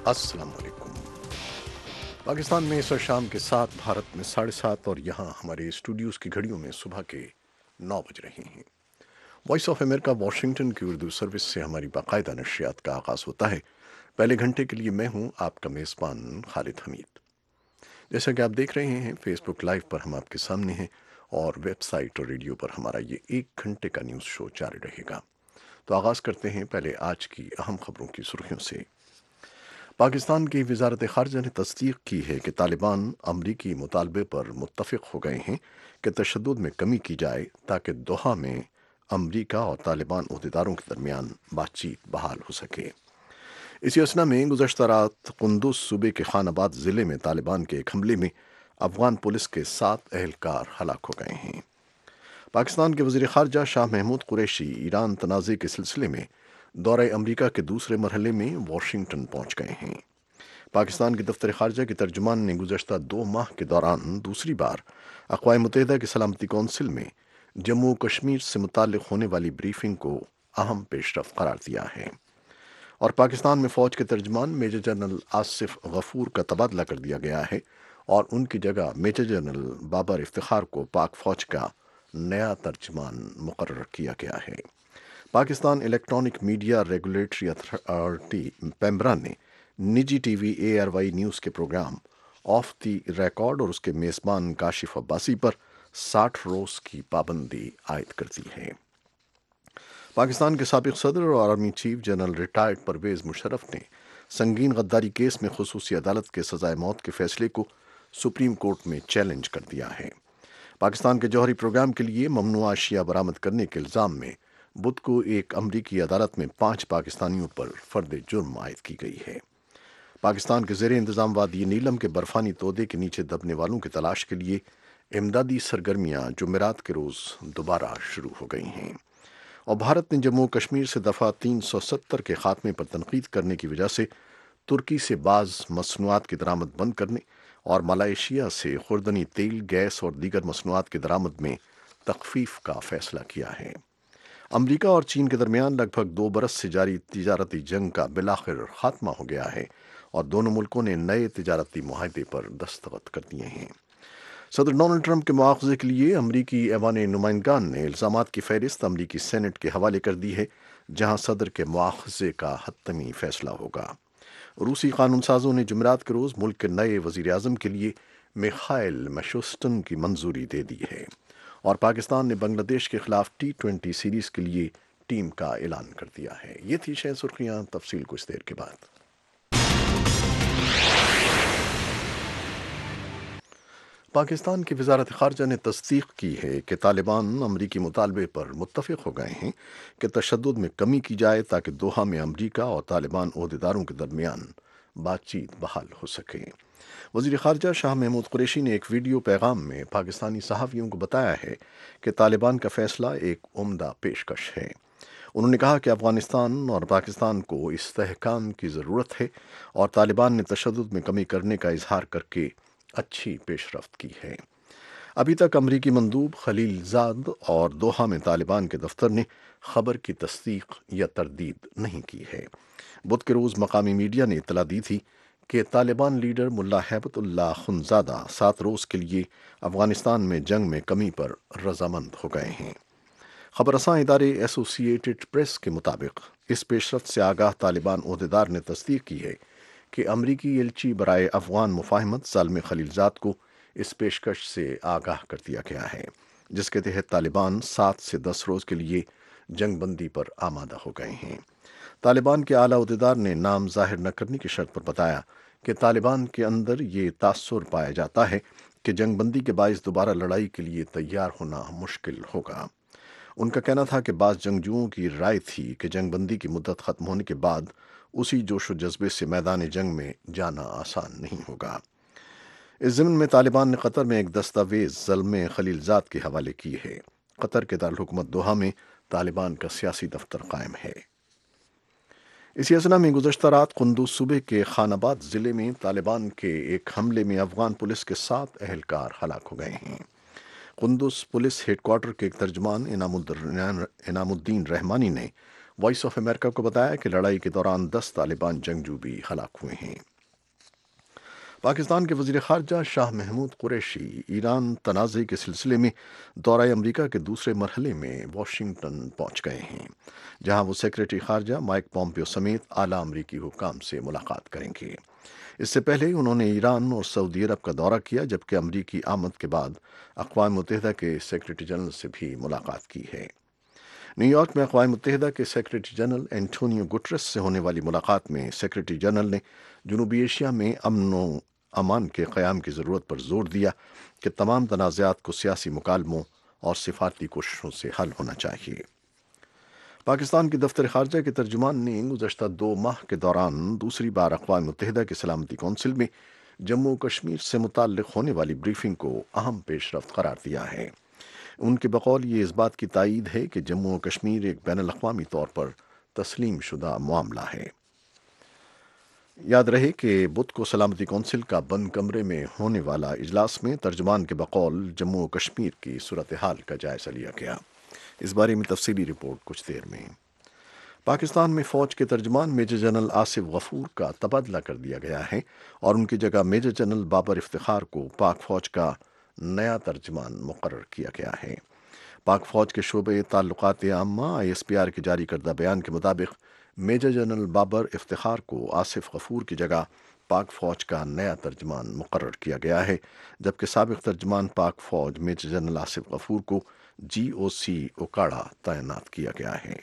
السلام علیکم۔ پاکستان میں اس وقت شام کے 7، بھارت میں 7:30 اور یہاں ہمارے اسٹوڈیوز کی گھڑیوں میں صبح کے 9 بج رہے ہیں۔ وائس آف امریکہ واشنگٹن کی اردو سروس سے ہماری باقاعدہ نشریات کا آغاز ہوتا ہے۔ پہلے گھنٹے کے لیے میں ہوں آپ کا میزبان خالد حمید۔ جیسا کہ آپ دیکھ رہے ہیں فیس بک لائیو پر ہم آپ کے سامنے ہیں، اور ویب سائٹ اور ریڈیو پر ہمارا یہ 1 گھنٹے کا نیوز شو جاری رہے گا۔ تو آغاز کرتے ہیں پہلے آج کی اہم خبروں کی سرخیوں سے۔ پاکستان کی وزارت خارجہ نے تصدیق کی ہے کہ طالبان امریکی مطالبے پر متفق ہو گئے ہیں کہ تشدد میں کمی کی جائے تاکہ دوحہ میں امریکہ اور طالبان عہدیداروں کے درمیان بات چیت بحال ہو سکے۔ اسی اثنا میں گزشتہ رات قندوز صوبے کے خان آباد ضلع میں طالبان کے ایک حملے میں افغان پولیس کے 7 اہلکار ہلاک ہو گئے ہیں۔ پاکستان کے وزیر خارجہ شاہ محمود قریشی ایران تنازع کے سلسلے میں دورہ امریکہ کے دوسرے مرحلے میں واشنگٹن پہنچ گئے ہیں۔ پاکستان کے دفتر خارجہ کے ترجمان نے گزشتہ 2 ماہ کے دوران دوسری بار اقوام متحدہ کی سلامتی کونسل میں جموں و کشمیر سے متعلق ہونے والی بریفنگ کو اہم پیش رفت قرار دیا ہے، اور پاکستان میں فوج کے ترجمان میجر جنرل آصف غفور کا تبادلہ کر دیا گیا ہے، اور ان کی جگہ میجر جنرل بابر افتخار کو پاک فوج کا نیا ترجمان مقرر کیا گیا ہے۔ Pakistan electronic media regulatory authority PEMRA نے نجی ٹی وی ARY نیوز کے پروگرام آف دی ریکارڈ اور اس کے میزبان کاشف عباسی پر 60 روز کی پابندی عائد کر دی ہے۔ پاکستان کے سابق صدر اور army chief general retired Pervez Musharraf نے سنگین غداری کیس میں خصوصی عدالت کے سزائے موت کے فیصلے کو سپریم کورٹ میں چیلنج کر دیا ہے۔ پاکستان کے جوہری پروگرام کے لیے ممنوعہ اشیاء برآمد کرنے کے الزام میں بدھ کو ایک امریکی عدالت میں 5 پاکستانیوں پر فرد جرم عائد کی گئی ہے۔ پاکستان کے زیر انتظام وادی نیلم کے برفانی تودے کے نیچے دبنے والوں کی تلاش کے لیے امدادی سرگرمیاں جمعرات کے روز دوبارہ شروع ہو گئی ہیں، اور بھارت نے جموں و کشمیر سے دفعہ 370 کے خاتمے پر تنقید کرنے کی وجہ سے ترکی سے بعض مصنوعات کی درآمد بند کرنے اور ملائیشیا سے خوردنی تیل، گیس اور دیگر مصنوعات کی درآمد میں تخفیف کا فیصلہ کیا ہے۔ امریکہ اور چین کے درمیان لگ بھگ 2 برس سے جاری تجارتی جنگ کا بالآخر خاتمہ ہو گیا ہے، اور دونوں ملکوں نے نئے تجارتی معاہدے پر دستخط کر دیے ہیں۔ صدر ڈونلڈ ٹرمپ کے مواخذے کے لیے امریکی ایوان نمائندگان نے الزامات کی فہرست امریکی سینٹ کے حوالے کر دی ہے، جہاں صدر کے مواخذے کا حتمی فیصلہ ہوگا۔ روسی قانون سازوں نے جمعرات کے روز ملک کے نئے وزیر اعظم کے لیے میخائیل میشوستن کی منظوری دے دی ہے، اور پاکستان نے بنگلہ دیش کے خلاف T20 سیریز کے لیے ٹیم کا اعلان کر دیا ہے۔ یہ تھی شہ سرخیاں، تفصیل کچھ دیر کے بعد۔ پاکستان کی وزارت خارجہ نے تصدیق کی ہے کہ طالبان امریکی مطالبے پر متفق ہو گئے ہیں کہ تشدد میں کمی کی جائے تاکہ دوحہ میں امریکہ اور طالبان عہدیداروں کے درمیان بات چیت بحال ہو سکے۔ وزیر خارجہ شاہ محمود قریشی نے ایک ویڈیو پیغام میں پاکستانی صحافیوں کو بتایا ہے کہ طالبان کا فیصلہ ایک عمدہ پیشکش ہے۔ انہوں نے کہا کہ افغانستان اور پاکستان کو استحکام کی ضرورت ہے، اور طالبان نے تشدد میں کمی کرنے کا اظہار کر کے اچھی پیش رفت کی ہے۔ ابھی تک امریکی مندوب خلیل زاد اور دوحہ میں طالبان کے دفتر نے خبر کی تصدیق یا تردید نہیں کی ہے۔ بدھ کے روز مقامی میڈیا نے اطلاع دی تھی کہ طالبان لیڈر ملا ہیبت اللہ خنزادہ 7 روز کے لیے افغانستان میں جنگ میں کمی پر رضامند ہو گئے ہیں۔ خبر رساں ادارے ایسوسی ایٹڈ پریس کے مطابق اس پیش رفت سے آگاہ طالبان عہدیدار نے تصدیق کی ہے کہ امریکی ایلچی برائے افغان مفاہمت زلمے خلیل زاد کو اس پیشکش سے آگاہ کر دیا گیا ہے، جس کے تحت طالبان 7 سے 10 روز کے لیے جنگ بندی پر آمادہ ہو گئے ہیں۔ طالبان کے اعلیٰ عہدیدار نے نام ظاہر نہ کرنے کی شرط پر بتایا کہ طالبان کے اندر یہ تاثر پایا جاتا ہے کہ جنگ بندی کے باعث دوبارہ لڑائی کے لیے تیار ہونا مشکل ہوگا۔ ان کا کہنا تھا کہ بعض جنگجوؤں کی رائے تھی کہ جنگ بندی کی مدت ختم ہونے کے بعد اسی جوش و جذبے سے میدان جنگ میں جانا آسان نہیں ہوگا۔ اس ضمن میں طالبان نے قطر میں ایک دستاویز زلمے خلیل زاد کے حوالے کی ہے۔ قطر کے دارالحکومت دوحہ میں طالبان کا سیاسی دفتر قائم ہے۔ اسی اثنا میں گزشتہ رات قندوز صوبے کے خان آباد ضلع میں طالبان کے ایک حملے میں افغان پولیس کے 7 اہلکار ہلاک ہو گئے ہیں۔ قندوز پولیس ہیڈ کوارٹر کے ایک ترجمان انعام الدین رحمانی نے وائس آف امریکہ کو بتایا کہ لڑائی کے دوران 10 طالبان جنگجو بھی ہلاک ہوئے ہیں۔ پاکستان کے وزیر خارجہ شاہ محمود قریشی ایران تنازع کے سلسلے میں دورہ امریکہ کے دوسرے مرحلے میں واشنگٹن پہنچ گئے ہیں، جہاں وہ سیکرٹری خارجہ مائک پومپیو سمیت اعلیٰ امریکی حکام سے ملاقات کریں گے۔ اس سے پہلے انہوں نے ایران اور سعودی عرب کا دورہ کیا، جبکہ امریکی آمد کے بعد اقوام متحدہ کے سیکرٹری جنرل سے بھی ملاقات کی ہے۔ نیو یارک میں اقوام متحدہ کے سیکرٹری جنرل اینٹونیو گٹرس سے ہونے والی ملاقات میں سیکرٹری جنرل نے جنوبی ایشیا میں امن و امان کے قیام کی ضرورت پر زور دیا کہ تمام تنازعات کو سیاسی مکالموں اور سفارتی کوششوں سے حل ہونا چاہیے۔ پاکستان کے دفتر خارجہ کے ترجمان نے گزشتہ 2 ماہ کے دوران دوسری بار اقوام متحدہ کی سلامتی کونسل میں جموں و کشمیر سے متعلق ہونے والی بریفنگ کو اہم پیش رفت قرار دیا ہے۔ ان کے بقول یہ اس بات کی تائید ہے کہ جموں و کشمیر ایک بین الاقوامی طور پر تسلیم شدہ معاملہ ہے۔ یاد رہے کہ بدھ کو سلامتی کونسل کا بند کمرے میں ہونے والا اجلاس میں ترجمان کے بقول جموں و کشمیر کی صورتحال کا جائزہ لیا گیا۔ اس بارے میں تفصیلی رپورٹ کچھ دیر میں۔ پاکستان میں فوج کے ترجمان میجر جنرل آصف غفور کا تبادلہ کر دیا گیا ہے اور ان کی جگہ میجر جنرل بابر افتخار کو پاک فوج کا نیا ترجمان مقرر کیا گیا ہے۔ پاک فوج کے شعبہ تعلقات عامہ ISPR کے جاری کردہ بیان کے مطابق میجر جنرل بابر افتخار کو آصف غفور کی جگہ پاک فوج کا نیا ترجمان مقرر کیا گیا ہے، جبکہ سابق ترجمان پاک فوج میجر جنرل آصف غفور کو GOC اوکاڑا تعینات کیا گیا ہے۔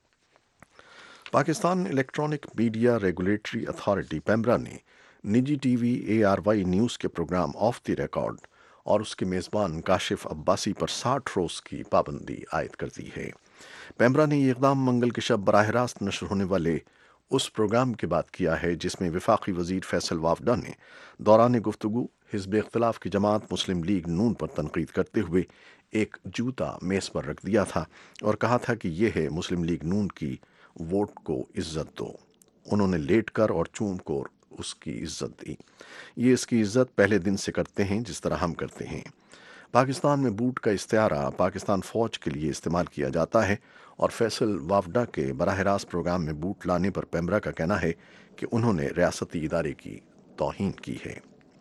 Pakistan electronic media regulatory authority PEMRA نے نجی ٹی وی ARY نیوز کے پروگرام آف دی ریکارڈ اور اس کے میزبان کاشف عباسی پر 60 روز کی پابندی عائد کر دی ہے۔ پیمرا نے یہ اقدام منگل کی شب براہ راست نشر ہونے والے اس پروگرام کے بعد کیا ہے جس میں وفاقی وزیر فیصل وافڈا نے دوران گفتگو حزب اختلاف کی جماعت مسلم لیگ نون پر تنقید کرتے ہوئے ایک جوتا میز پر رکھ دیا تھا اور کہا تھا کہ یہ ہے مسلم لیگ نون کی ووٹ کو عزت دو۔ انہوں نے لیٹ کر اور چوم کر اس کی عزت دی۔ یہ اس کی عزت پہلے دن سے کرتے ہیں جس طرح ہم کرتے ہیں۔ پاکستان میں بوٹ کا استعارہ پاکستان فوج کے لیے استعمال کیا جاتا ہے اور فیصل وافڈا کے براہ راست پروگرام میں بوٹ لانے پر پیمرا کا کہنا ہے کہ انہوں نے ریاستی ادارے کی توہین کی ہے۔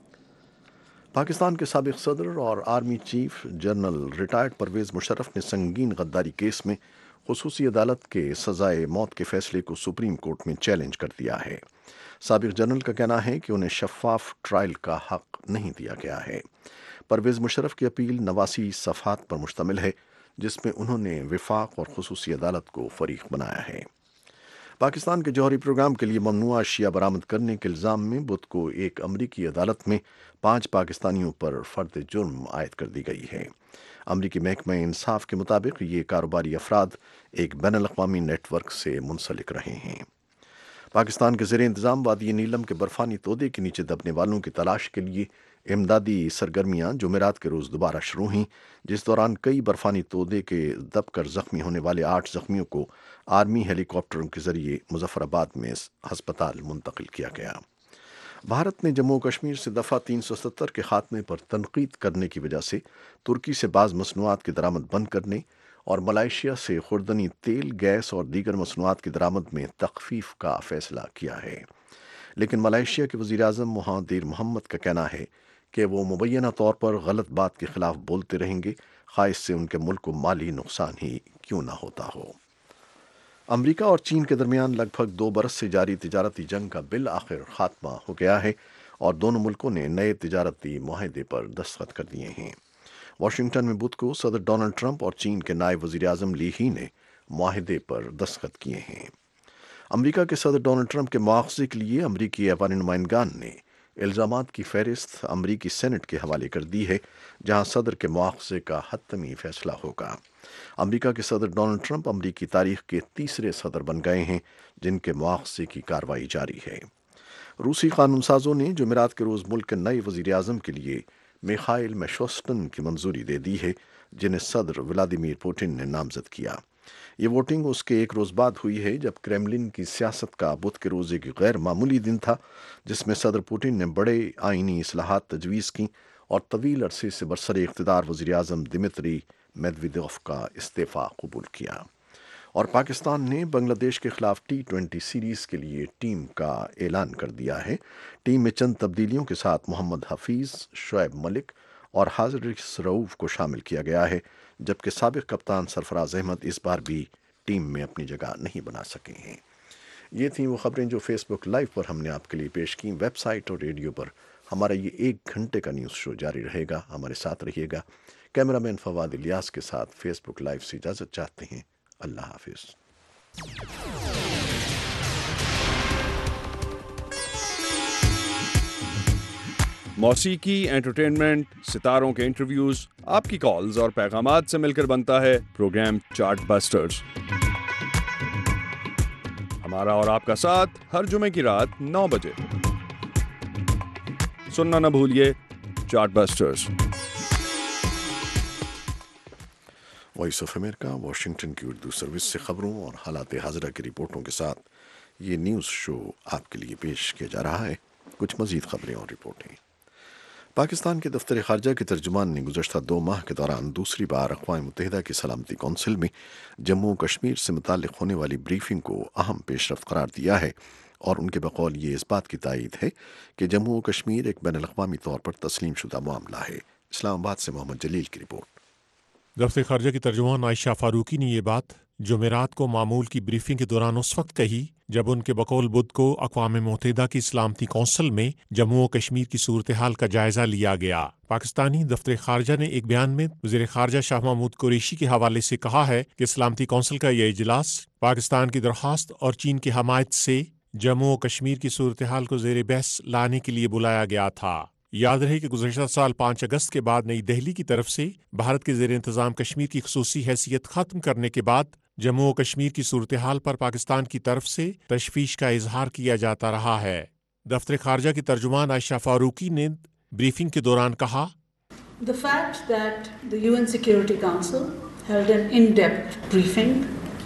پاکستان کے سابق صدر اور army chief general retired Pervez Musharraf نے سنگین غداری کیس میں خصوصی عدالت کے سزائے موت کے فیصلے کو سپریم کورٹ میں چیلنج کر دیا ہے۔ سابق جنرل کا کہنا ہے کہ انہیں شفاف ٹرائل کا حق نہیں دیا گیا ہے۔ پرویز مشرف کی اپیل 89 صفحات پر مشتمل ہے جس میں انہوں نے وفاق اور خصوصی عدالت کو فریق بنایا ہے۔ پاکستان کے جوہری پروگرام کے لیے ممنوعہ اشیاء برآمد کرنے کے الزام میں بدھ کو ایک امریکی عدالت میں 5 پاکستانیوں پر فرد جرم عائد کر دی گئی ہے۔ امریکی محکمہ انصاف کے مطابق یہ کاروباری افراد ایک بین الاقوامی نیٹ ورک سے منسلک رہے ہیں۔ پاکستان کے زیر انتظام وادی نیلم کے برفانی تودے کے نیچے دبنے والوں کی تلاش کے لیے امدادی سرگرمیاں جمعرات کے روز دوبارہ شروع ہوئیں، جس دوران کئی برفانی تودے کے دب کر زخمی ہونے والے 8 زخمیوں کو آرمی ہیلی کاپٹروں کے ذریعے مظفر آباد میں ہسپتال منتقل کیا گیا۔ بھارت نے جموں و کشمیر سے دفعہ 370 کے خاتمے پر تنقید کرنے کی وجہ سے ترکی سے بعض مصنوعات کی درآمد بند کرنے اور ملائیشیا سے خوردنی تیل، گیس اور دیگر مصنوعات کی درآمد میں تخفیف کا فیصلہ کیا ہے، لیکن ملائیشیا کے وزیر اعظم مہاتیر محمد کا کہنا ہے کہ وہ مبینہ طور پر غلط بات کے خلاف بولتے رہیں گے، خواہ اس سے ان کے ملک کو مالی نقصان ہی کیوں نہ ہوتا ہو۔ امریکہ اور چین کے درمیان لگ بھگ 2 برس سے جاری تجارتی جنگ کا بالآخر خاتمہ ہو گیا ہے اور دونوں ملکوں نے نئے تجارتی معاہدے پر دستخط کر دیے ہیں۔ واشنگٹن میں بدھ کو صدر ڈونلڈ ٹرمپ اور چین کے نائب وزیر اعظم لی ہی نے معاہدے پر دستخط کیے ہیں۔ امریکہ کے صدر ڈونلڈ ٹرمپ کے مواخذے کے لیے امریکی ایوان نمائندگان نے الزامات کی فہرست امریکی سینٹ کے حوالے کر دی ہے، جہاں صدر کے مواخذے کا حتمی فیصلہ ہوگا۔ امریکہ کے صدر ڈونلڈ ٹرمپ امریکی تاریخ کے تیسرے صدر بن گئے ہیں جن کے مواخذے کی کارروائی جاری ہے۔ روسی قانون سازوں نے جمعرات کے روز ملک کے نئے وزیر اعظم کے لیے میخائیل میشوستن کی منظوری دے دی ہے، جنہیں صدر ولادیمیر پوٹن نے نامزد کیا۔ یہ ووٹنگ اس کے ایک روز بعد ہوئی ہے جب کریملن کی سیاست کا بدھ کے روز ایک غیر معمولی دن تھا جس میں صدر پوٹن نے بڑے آئینی اصلاحات تجویز کیں اور طویل عرصے سے برسر اقتدار وزیر اعظم دمتری میدویدیف کا استعفی قبول کیا۔ اور پاکستان نے بنگلہ دیش کے خلاف T20 سیریز کے لیے ٹیم کا اعلان کر دیا ہے۔ ٹیم میں چند تبدیلیوں کے ساتھ محمد حفیظ، شعیب ملک اور حارث رؤوف کو شامل کیا گیا ہے، جبکہ سابق کپتان سرفراز احمد اس بار بھی ٹیم میں اپنی جگہ نہیں بنا سکے ہیں۔ یہ تھیں وہ خبریں جو فیس بک لائیو پر ہم نے آپ کے لیے پیش کیں۔ ویب سائٹ اور ریڈیو پر ہمارا یہ 1 گھنٹے کا نیوز شو جاری رہے گا، ہمارے ساتھ رہیے گا۔ کیمرہ مین فواد الیاس کے ساتھ فیس بک لائیو سے اجازت چاہتے ہیں۔ اللہ حافظ۔ موسیقی، انٹرٹینمنٹ، ستاروں کے انٹرویوز، آپ کی کالز اور پیغامات سے مل کر بنتا ہے پروگرام چارٹ بسٹرز۔ ہمارا اور آپ کا ساتھ ہر جمعے کی رات 9 بجے سننا نہ بھولیے chart busters. Voice of America Washington کی اردو سروس سے خبروں اور حالات حاضرہ کی رپورٹوں کے ساتھ یہ نیوز شو آپ کے لیے پیش کیا جا رہا ہے۔ کچھ مزید خبریں اور رپورٹیں۔ پاکستان کے دفتر خارجہ کے ترجمان نے گزشتہ 2 ماہ کے دوران دوسری بار اقوام متحدہ کی سلامتی کونسل میں جموں و کشمیر سے متعلق ہونے والی بریفنگ کو اہم پیش رفت قرار دیا ہے، اور ان کے بقول یہ اس بات کی تائید ہے کہ جموں و کشمیر ایک بین الاقوامی طور پر تسلیم شدہ معاملہ ہے۔ اسلام آباد سے محمد جلیل کی رپورٹ۔ دفتر خارجہ کی ترجمان عائشہ فاروقی نے یہ بات جمعرات کو معمول کی بریفنگ کے دوران اس وقت کہی جب ان کے بقول بدھ کو اقوام متحدہ کی سلامتی کونسل میں جموں و کشمیر کی صورتحال کا جائزہ لیا گیا۔ پاکستانی دفتر خارجہ نے ایک بیان میں وزیر خارجہ شاہ محمود قریشی کے حوالے سے کہا ہے کہ سلامتی کونسل کا یہ اجلاس پاکستان کی درخواست اور چین کی حمایت سے جموں و کشمیر کی صورتحال کو زیر بحث لانے کے لیے بلایا گیا تھا۔ یاد رہے کہ گزشتہ سال 5 اگست کے بعد نئی دہلی کی طرف سے بھارت کے زیر انتظام کشمیر کی خصوصی حیثیت ختم کرنے کے بعد جموں و کشمیر کی صورتحال پر پاکستان کی طرف سے تشویش کا اظہار کیا جاتا رہا ہے۔ دفتر خارجہ کی ترجمان عائشہ فاروقی نے بریفنگ کے دوران کہا، The fact that the UN Security Council held an in-depth briefing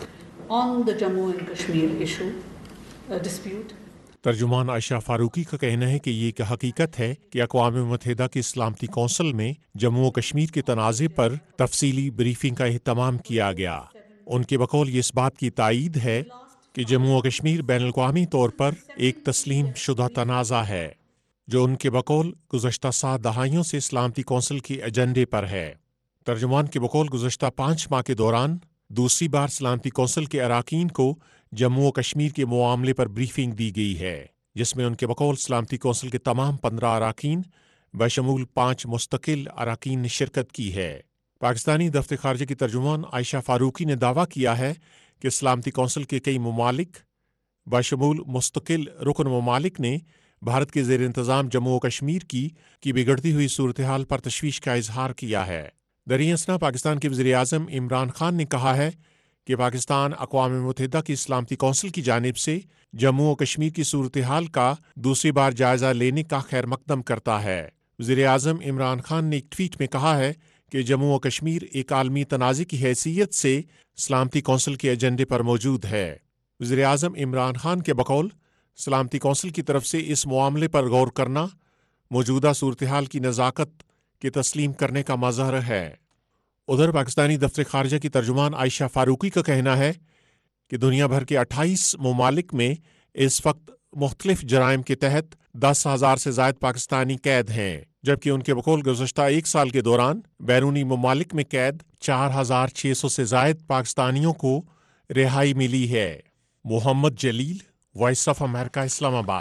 on the Jammu and Kashmir issue, dispute. ترجمان عائشہ فاروقی کا کہنا ہے کہ یہ ایک حقیقت ہے کہ اقوام متحدہ کی سلامتی کونسل میں جموں و کشمیر کے تنازع پر تفصیلی بریفنگ کا اہتمام کیا گیا۔ ان کے بقول یہ اس بات کی تائید ہے کہ جموں و کشمیر بین الاقوامی طور پر ایک تسلیم شدہ تنازع ہے، جو ان کے بقول گزشتہ 7 دہائیوں سے سلامتی کونسل کے ایجنڈے پر ہے۔ ترجمان کے بقول گزشتہ 5 ماہ کے دوران دوسری بار سلامتی کونسل کے اراکین کو جموں و کشمیر کے معاملے پر بریفنگ دی گئی ہے، جس میں ان کے بقول سلامتی کونسل کے تمام 15 اراکین بشمول 5 مستقل اراکین نے شرکت کی ہے۔ پاکستانی دفتر خارجہ کی ترجمان عائشہ فاروقی نے دعویٰ کیا ہے کہ سلامتی کونسل کے کئی ممالک بشمول مستقل رکن ممالک نے بھارت کے زیر انتظام جموں و کشمیر کی بگڑتی ہوئی صورتحال پر تشویش کا اظہار کیا ہے۔ دریں اثنا پاکستان کے وزیر اعظم عمران خان نے کہا ہے کہ پاکستان اقوام متحدہ کی سلامتی کونسل کی جانب سے جموں و کشمیر کی صورتحال کا دوسری بار جائزہ لینے کا خیر مقدم کرتا ہے۔ وزیر اعظم عمران خان نے ایک ٹویٹ میں کہا ہے کہ جموں و کشمیر ایک عالمی تنازع کی حیثیت سے سلامتی کونسل کے ایجنڈے پر موجود ہے۔ وزیر اعظم عمران خان کے بقول سلامتی کونسل کی طرف سے اس معاملے پر غور کرنا موجودہ صورتحال کی نزاکت کے تسلیم کرنے کا مظہر ہے۔ ادھر پاکستانی دفتر خارجہ کی ترجمان عائشہ فاروقی کا کہنا ہے کہ دنیا بھر کے 28 ممالک میں اس وقت مختلف جرائم کے تحت 10,000 سے زائد پاکستانی قید ہیں، جبکہ ان کے بقول گزشتہ 1 سال کے دوران بیرونی ممالک میں قید 4,600 سے زائد پاکستانیوں کو رہائی ملی ہے۔ محمد جلیل، وائس آف امریکہ، اسلام آباد۔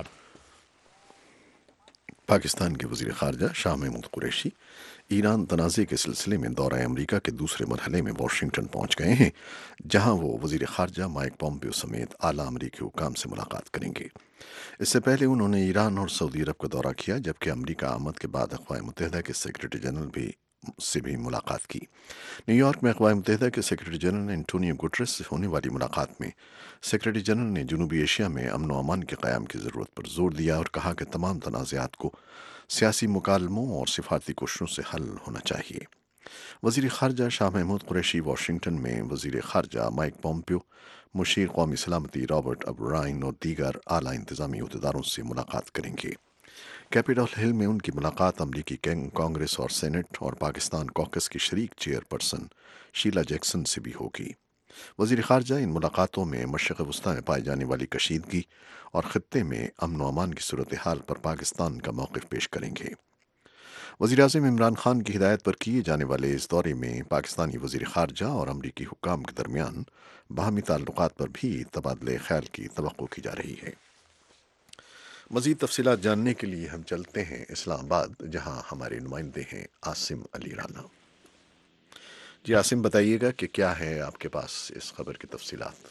پاکستان کے وزیر خارجہ شاہ محمود قریشی ایران تنازع کے سلسلے میں دورہ امریکہ کے دوسرے مرحلے میں واشنگٹن پہنچ گئے ہیں، جہاں وہ وزیر خارجہ مائک پومپیو سمیت اعلیٰ امریکی حکام سے ملاقات کریں گے۔ اس سے پہلے انہوں نے ایران اور سعودی عرب کا دورہ کیا، جبکہ امریکہ آمد کے بعد اقوام متحدہ کے سیکرٹری جنرل سے بھی ملاقات کی۔ نیو یارک میں اقوام متحدہ کے سیکرٹری جنرل انٹونیو گٹریس سے ہونے والی ملاقات میں سیکرٹری جنرل نے جنوبی ایشیا میں امن و امان کے قیام کی ضرورت پر زور دیا اور کہا کہ تمام تنازعات کو سیاسی مکالموں اور سفارتی کوششوں سے حل ہونا چاہیے۔ وزیر خارجہ شاہ محمود قریشی واشنگٹن میں وزیر خارجہ مائک پومپیو، مشیر قومی سلامتی رابرٹ ابرائن اور دیگر اعلیٰ انتظامی عہدیداروں سے ملاقات کریں گے۔ کیپٹل ہل میں ان کی ملاقات امریکی کانگریس اور سینٹ اور پاکستان کوکس کی شریک چیئر پرسن شیلا جیکسن سے بھی ہوگی۔ वज़ीर ख़ारजा इन मुलाकातों में मशरक़ वस्ती में पाई जाने वाली कशीदगी और ख़ित्ते में अमन व अमान की सूरत हाल पर पाकिस्तान का मौक़िफ़ पेश करेंगे। वज़ीर-ए-आज़म इमरान खान की हिदायत पर किए जाने वाले इस दौरे में पाकिस्तानी वज़ीर ख़ारजा और अमरीकी हुक्काम के दरमियान बाहमी ताल्लुक़ात पर भी तबादले ख़्याल की तवक्को की जा रही है। मज़ीद तफ़सीलात जानने के लिए हम चलते हैं इस्लामाबाद, जहाँ हमारे नुमाइंदे हैं आसिम अली राना। जी आसिम, बताइएगा कि क्या है आपके पास इस खबर की तफ़सीलात।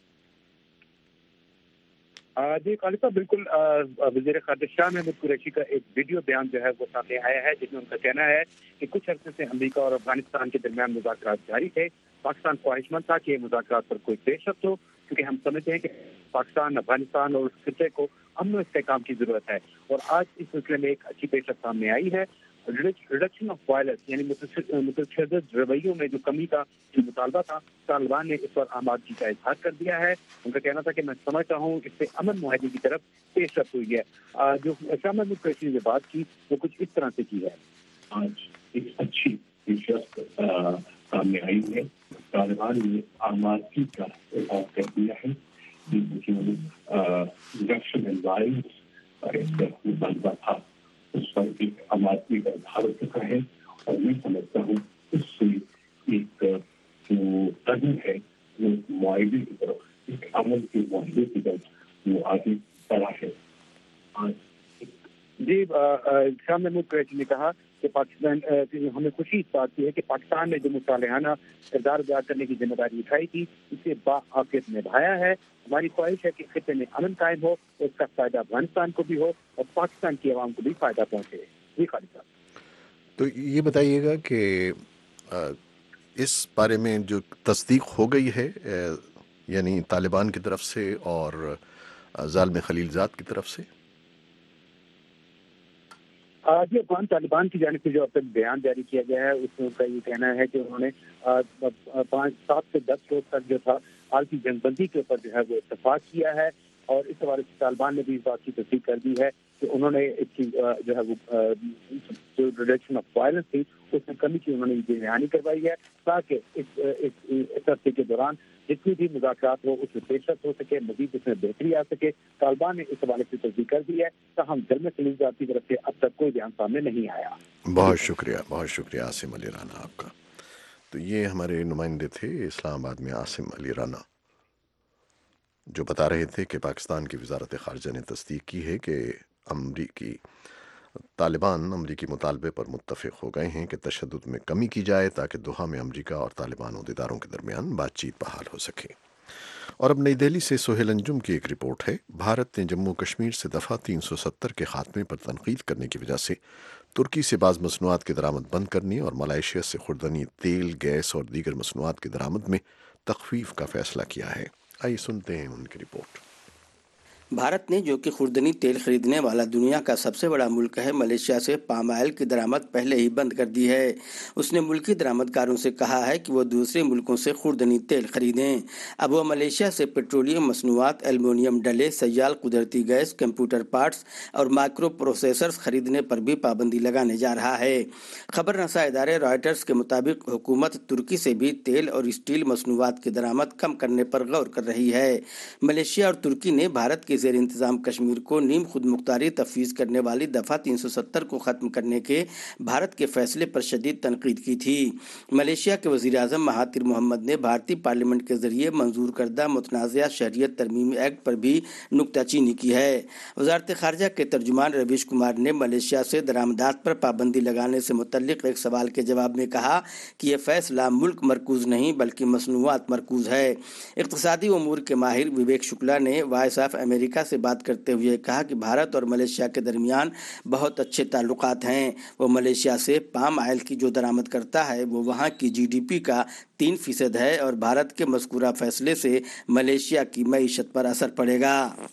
जी खालिद साहब, बिल्कुल वज़ीर ख़ारजा शाह महमूद कुरैशी का एक वीडियो बयान जो है वो सामने आया है, जिसमें उनका कहना है कि कुछ अर्से से अमेरिका और अफगानिस्तान के दरमियान मुज़ाकरात जारी थे। पाकिस्तान ख्वाहिशमंद था कि ये मुज़ाकरात पर कोई पेशरफ्त हो, क्योंकि हम समझते हैं कि पाकिस्तान, अफगानिस्तान और उस खित्ते को अमन व इस्तेहकाम की ज़रूरत है। और आज इस सिलसिले में एक अच्छी पेशरफ्त सामने आई है। रिडक्शन ऑफ वायलेंस यानी मुतशद्दिद रवैयों में जो कमी का जो मुतालबा था, तालिबान ने इस पर आमादगी का इजहार कर दिया है। उनका कहना था कि मैं समझता हूँ इससे अमन मुआहदे की तरफ पेशरफ्त हुई है। जो शाह महमूद कुरैशी ने बात की वो कुछ इस तरह से की है। आज एक अच्छी पेशरफ्त सामने आई है। तालिबान ने आमादगी का इजहार कर दिया है, रिडक्शन इन वायलेंस मुतालबा था, उस पर एक आमादगी का इजहार हो चुका है। और मैं समझता हूँ इससे एक जो कदम है वो मुआहदे की तरफ, एक अमन के मुआहदे की तरफ वो आगे बढ़ा है। आज जी शाह महमूद कुरैशी ने कहा कि पाकिस्तान हमें खुशी इस बात की है कि पाकिस्तान ने जो मुसालिहाना किरदार अदा करने की जिम्मेदारी उठाई थी, इसे बाआखिर निभाया है। हमारी ख्वाहिश है कि खित्ते में अमन कायम हो, उसका फायदा अफगानिस्तान को भी हो और पाकिस्तान की आवाम को भी फायदा पहुंचे। जी खालिद साहब, तो ये बताइएगा कि इस बारे में जो तस्दीक हो गई है, यानी तालिबान की तरफ से और ज़ालिम खलीलज़ाद की तरफ से। जी अफगान तालिबान की जानिब से जो अब तक बयान जारी किया गया है उसमें उनका ये कहना है कि उन्होंने 7 से 10 रोज तक जो था आलमी जंगबंदी के ऊपर जो है वो इत्तफाक किया है। और इस हवाले से तालिबान ने भी इस बात की तस्दीक कर दी है कि उन्होंने इसकी जो है वो जो रिडक्शन ऑफ वायलेंस थी उसमें कमी की उन्होंने बयानी करवाई है, ताकि इस अरसे के दौरान जितनी भी मुज़ाकरात हो उसमें पेशरफ्त हो सके, मजीद उसमें बेहतरी आ सके। तालिबान ने इस हवाले से तस्दीक कर दी है। ताहम ज़ालिम खलीलज़ाद की तरफ से अब तक कोई बयान सामने नहीं आया। बहुत शुक्रिया आसिम अली राना आपका। तो ये हमारे नुमाइंदे थे इस्लामाबाद में आसिम अली राना, जो बता रहे थे कि पाकिस्तान की वजारत ख़ारजा ने तस्दीक की है कि तालिबान अमरीकी मुतालबे पर मुत्तफ़िक़ हो गए हैं कि तशद्दुद में कमी की जाए, ताकि दोहा में अमरीका और तालिबान अहदेदारों के दरमियान बातचीत बहाल हो सके। और अब नई दिल्ली से सोहेल अंजुम की एक रिपोर्ट है। भारत ने जम्मू कश्मीर से दफ़ा 370 के खात्मे पर तनकीद करने की वजह से तुर्की से बाज़ मसनूआत की दरामद बंद करने और मलेशिया से खुर्दनी तेल, गैस और दीगर मसनूआत की दरामद में तखफीफ का फ़ैसला किया है। आइए सुनते हैं उनकी रिपोर्ट। भारत ने, जो कि खुर्दनी तेल खरीदने वाला दुनिया का सबसे बड़ा मुल्क है, मलेशिया से पाम ऑयल की दरामद पहले ही बंद कर दी है। उसने मुल्की दरामदकारों से कहा है कि वो दूसरे मुल्कों से खुर्दनी तेल खरीदें। अब वह मलेशिया से पेट्रोलियम मसनूआत, एल्युमिनियम डले, सयाल, कुदरती गैस, कंप्यूटर पार्ट्स और माइक्रो प्रोसेसर्स खरीदने पर भी पाबंदी लगाने जा रहा है। खबर रसा इदारे रॉयटर्स के मुताबिक हुकूमत तुर्की से भी तेल और स्टील मसनूआत की दरामद कम करने पर गौर कर रही है। मलेशिया और तुर्की ने भारत के ज़ेर इंतज़ाम कश्मीर को नीम खुद मुख्तारी तफवीज़ करने वाली दफ़ा 370 को ख़त्म करने के भारत के फैसले पर शदीद तनकीद की थी। मलेशिया के वज़ीर आज़म महातिर मोहम्मद ने भारतीय पार्लियामेंट के ज़रिए मंजूर करदा मुतनाज़ा शहरियत तरमीमी एक्ट पर भी नुक्ताचीनी की है। वज़ारत ख़ारजा के तर्जुमान रवीश कुमार ने मलेशिया से दरामदात पर पाबंदी लगाने से मुतल्लिक़ एक सवाल के जवाब में कहा कि यह फ़ैसला मुल्क मरकूज़ नहीं बल्कि मसनूआत मरकूज़ है। इक़्तिसादी उमूर के माहिर विवेक शुक्ला ने वॉइस ऑफ अमेरिका से बात करते हुए कहा कि भारत और मलेशिया के दरमियान बहुत अच्छे ताल्लुकात हैं। वो मलेशिया से पाम ऑयल की जो दरामद करता है वो वहाँ की GDP का 3% है और भारत के मज़कूरा फैसले से मलेशिया की मईशत पर असर पड़ेगा।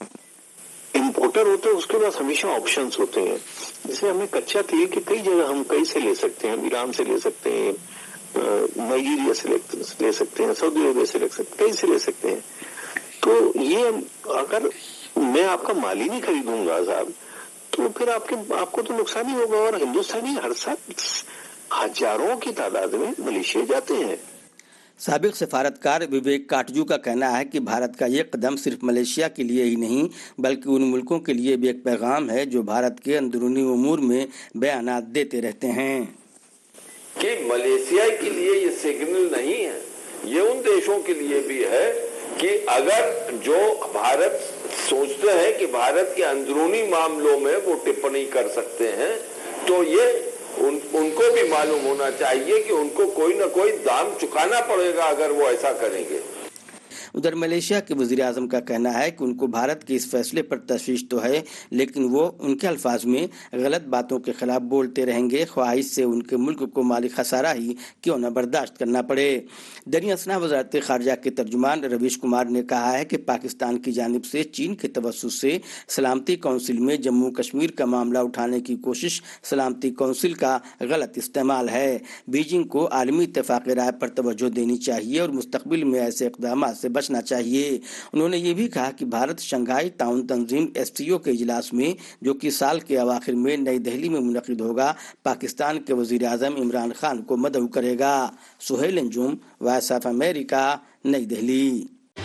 इम्पोर्टर होते हैं उसके पास हमेशा ऑप्शंस होते हैं। जैसे हमें कच्चा तेल की कई जगह हम कहीं से ले सकते हैं, ईरान से ले सकते हैं, नाइजीरिया से ले सकते हैं, सऊदी अरब से ले सकते हैं, कहीं से ले सकते हैं। तो ये अगर मैं आपका माल ही नहीं खरीदूंगा साहब, तो फिर आपको तो नुकसान ही होगा। और हिंदुस्तानी हर साल हजारों की तादाद में मलेशिया जाते हैं। سابق سفارتکار وویک کاٹجو کا کہنا ہے کہ بھارت کا یہ قدم صرف ملیشیا کے لیے ہی نہیں بلکہ ان ملکوں کے لیے بھی ایک پیغام ہے جو بھارت کے اندرونی امور میں بیانات دیتے رہتے ہیں کہ ملیشیا کے لیے یہ سگنل نہیں ہے، یہ ان دیشوں کے لیے بھی ہے کہ اگر جو بھارت سوچتے ہیں کہ بھارت کے اندرونی معاملوں میں وہ ٹپنی کر سکتے ہیں تو یہ ان کو بھی معلوم ہونا چاہیے کہ ان کو کوئی نہ کوئی دام چکانا پڑے گا اگر وہ ایسا کریں گے۔ ادھر ملیشیا کے وزیر اعظم کا کہنا ہے کہ ان کو بھارت کے اس فیصلے پر تشویش تو ہے لیکن وہ ان کے الفاظ میں غلط باتوں کے خلاف بولتے رہیں گے خواہ اس سے ان کے ملک کو مالی خسارہ ہی کیوں نہ برداشت کرنا پڑے۔ دریں اثنا وزارت خارجہ کے ترجمان رویش کمار نے کہا ہے کہ پاکستان کی جانب سے چین کے توسط سے سلامتی کونسل میں جموں کشمیر کا معاملہ اٹھانے کی کوشش سلامتی کونسل کا غلط استعمال ہے۔ بیجنگ کو عالمی اتفاق رائے پر توجہ دینی چاہیے اور مستقبل میں ایسے اقدامات سے بچنا چاہیے۔ انہوں نے یہ بھی کہا کہ بھارت شنگھائی تعاون تنظیم SCO کے اجلاس میں جو کہ سال کے اواخر میں نئی دہلی میں منعقد ہوگا پاکستان کے وزیر اعظم عمران خان کو مدعو کرے گا۔ Sohail Anjum, Voice of America, نئی دہلی۔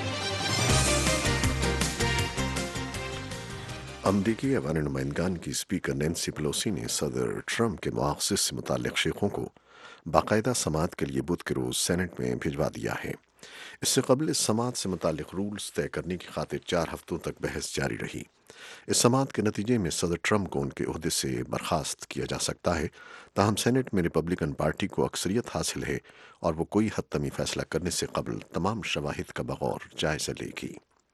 امریکی ایوان نمائندگان کی اسپیکر نینسی پیلوسی نے صدر ٹرمپ کے مواخذے سے متعلق شیخوں کو باقاعدہ سماعت کے لیے بدھ کے روز سینٹ میں بھجوا دیا ہے۔ اس سے قبل اس سماعت سے متعلق رولز طے کرنے کی خاطر 4 ہفتوں تک بحث جاری رہی۔ اس سماعت کے نتیجے میں صدر ٹرمپ کو ان کے عہدے سے برخاست کیا جا سکتا ہے، تاہم سینٹ میں ریپبلکن پارٹی کو اکثریت حاصل ہے اور وہ کوئی حتمی فیصلہ کرنے سے قبل تمام شواہد کا بغور جائزہ لے گی۔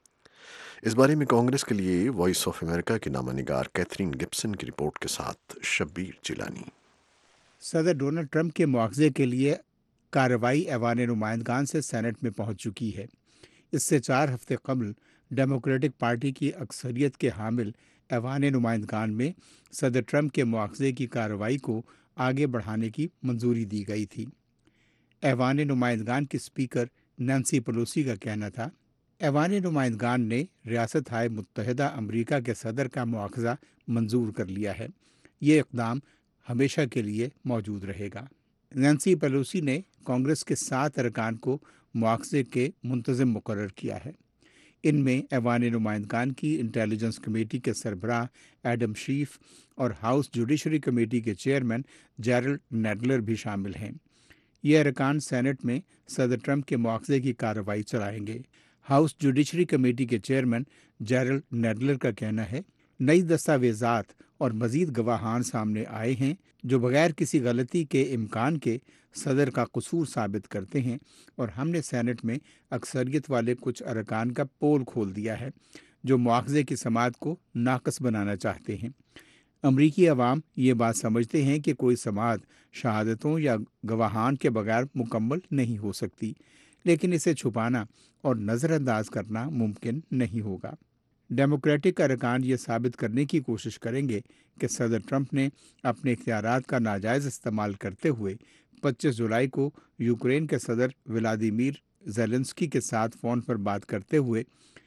اس بارے میں کانگریس کے لیے وائس آف امریکہ کی نامہ نگار کیتھرین گبسن کی رپورٹ کے ساتھ شبیر جیلانی۔ صدر ڈونلڈ ٹرمپ کے مواخذے کے لیے کارروائی ایوان نمائندگان سے سینٹ میں پہنچ چکی ہے۔ اس سے 4 ہفتے قبل ڈیموکریٹک پارٹی کی اکثریت کے حامل ایوان نمائندگان میں صدر ٹرمپ کے مواخذے کی کارروائی کو آگے بڑھانے کی منظوری دی گئی تھی۔ ایوان نمائندگان کی اسپیکر نینسی پیلوسی کا کہنا تھا، ایوان نمائندگان نے ریاست متحدہ امریکہ کے صدر کا مواخذہ منظور کر لیا ہے، یہ اقدام ہمیشہ کے لیے موجود رہے گا۔ نینسی پیلوسی نے کانگریس کے 7 ارکان کو مواخذے کے منتظم مقرر کیا ہے۔ ان میں ایوان نمائندگان کی انٹیلیجنس کمیٹی کے سربراہ ایڈم شیف اور ہاؤس جوڈیشری کمیٹی کے چیئرمین جیرلڈ نیڈلر بھی شامل ہیں۔ یہ ارکان سینٹ میں صدر ٹرمپ کے مواخذے کی کارروائی چلائیں گے۔ ہاؤس جوڈیشری کمیٹی کے چیئرمین جیرلڈ نیڈلر کا کہنا ہے، نئی دستاویزات اور مزید گواہان سامنے آئے ہیں جو بغیر کسی غلطی کے امکان کے صدر کا قصور ثابت کرتے ہیں، اور ہم نے سینٹ میں اکثریت والے کچھ ارکان کا پول کھول دیا ہے جو مواخذے کی سماعت کو ناقص بنانا چاہتے ہیں۔ امریکی عوام یہ بات سمجھتے ہیں کہ کوئی سماعت شہادتوں یا گواہان کے بغیر مکمل نہیں ہو سکتی، لیکن اسے چھپانا اور نظر انداز کرنا ممکن نہیں ہوگا۔ ڈیموکریٹک ارکان یہ ثابت کرنے کی کوشش کریں گے کہ صدر ٹرمپ نے اپنے اختیارات کا ناجائز استعمال کرتے ہوئے 25 جولائی کو یوکرین کے صدر ولادیمیر زیلنسکی کے ساتھ فون پر بات کرتے ہوئے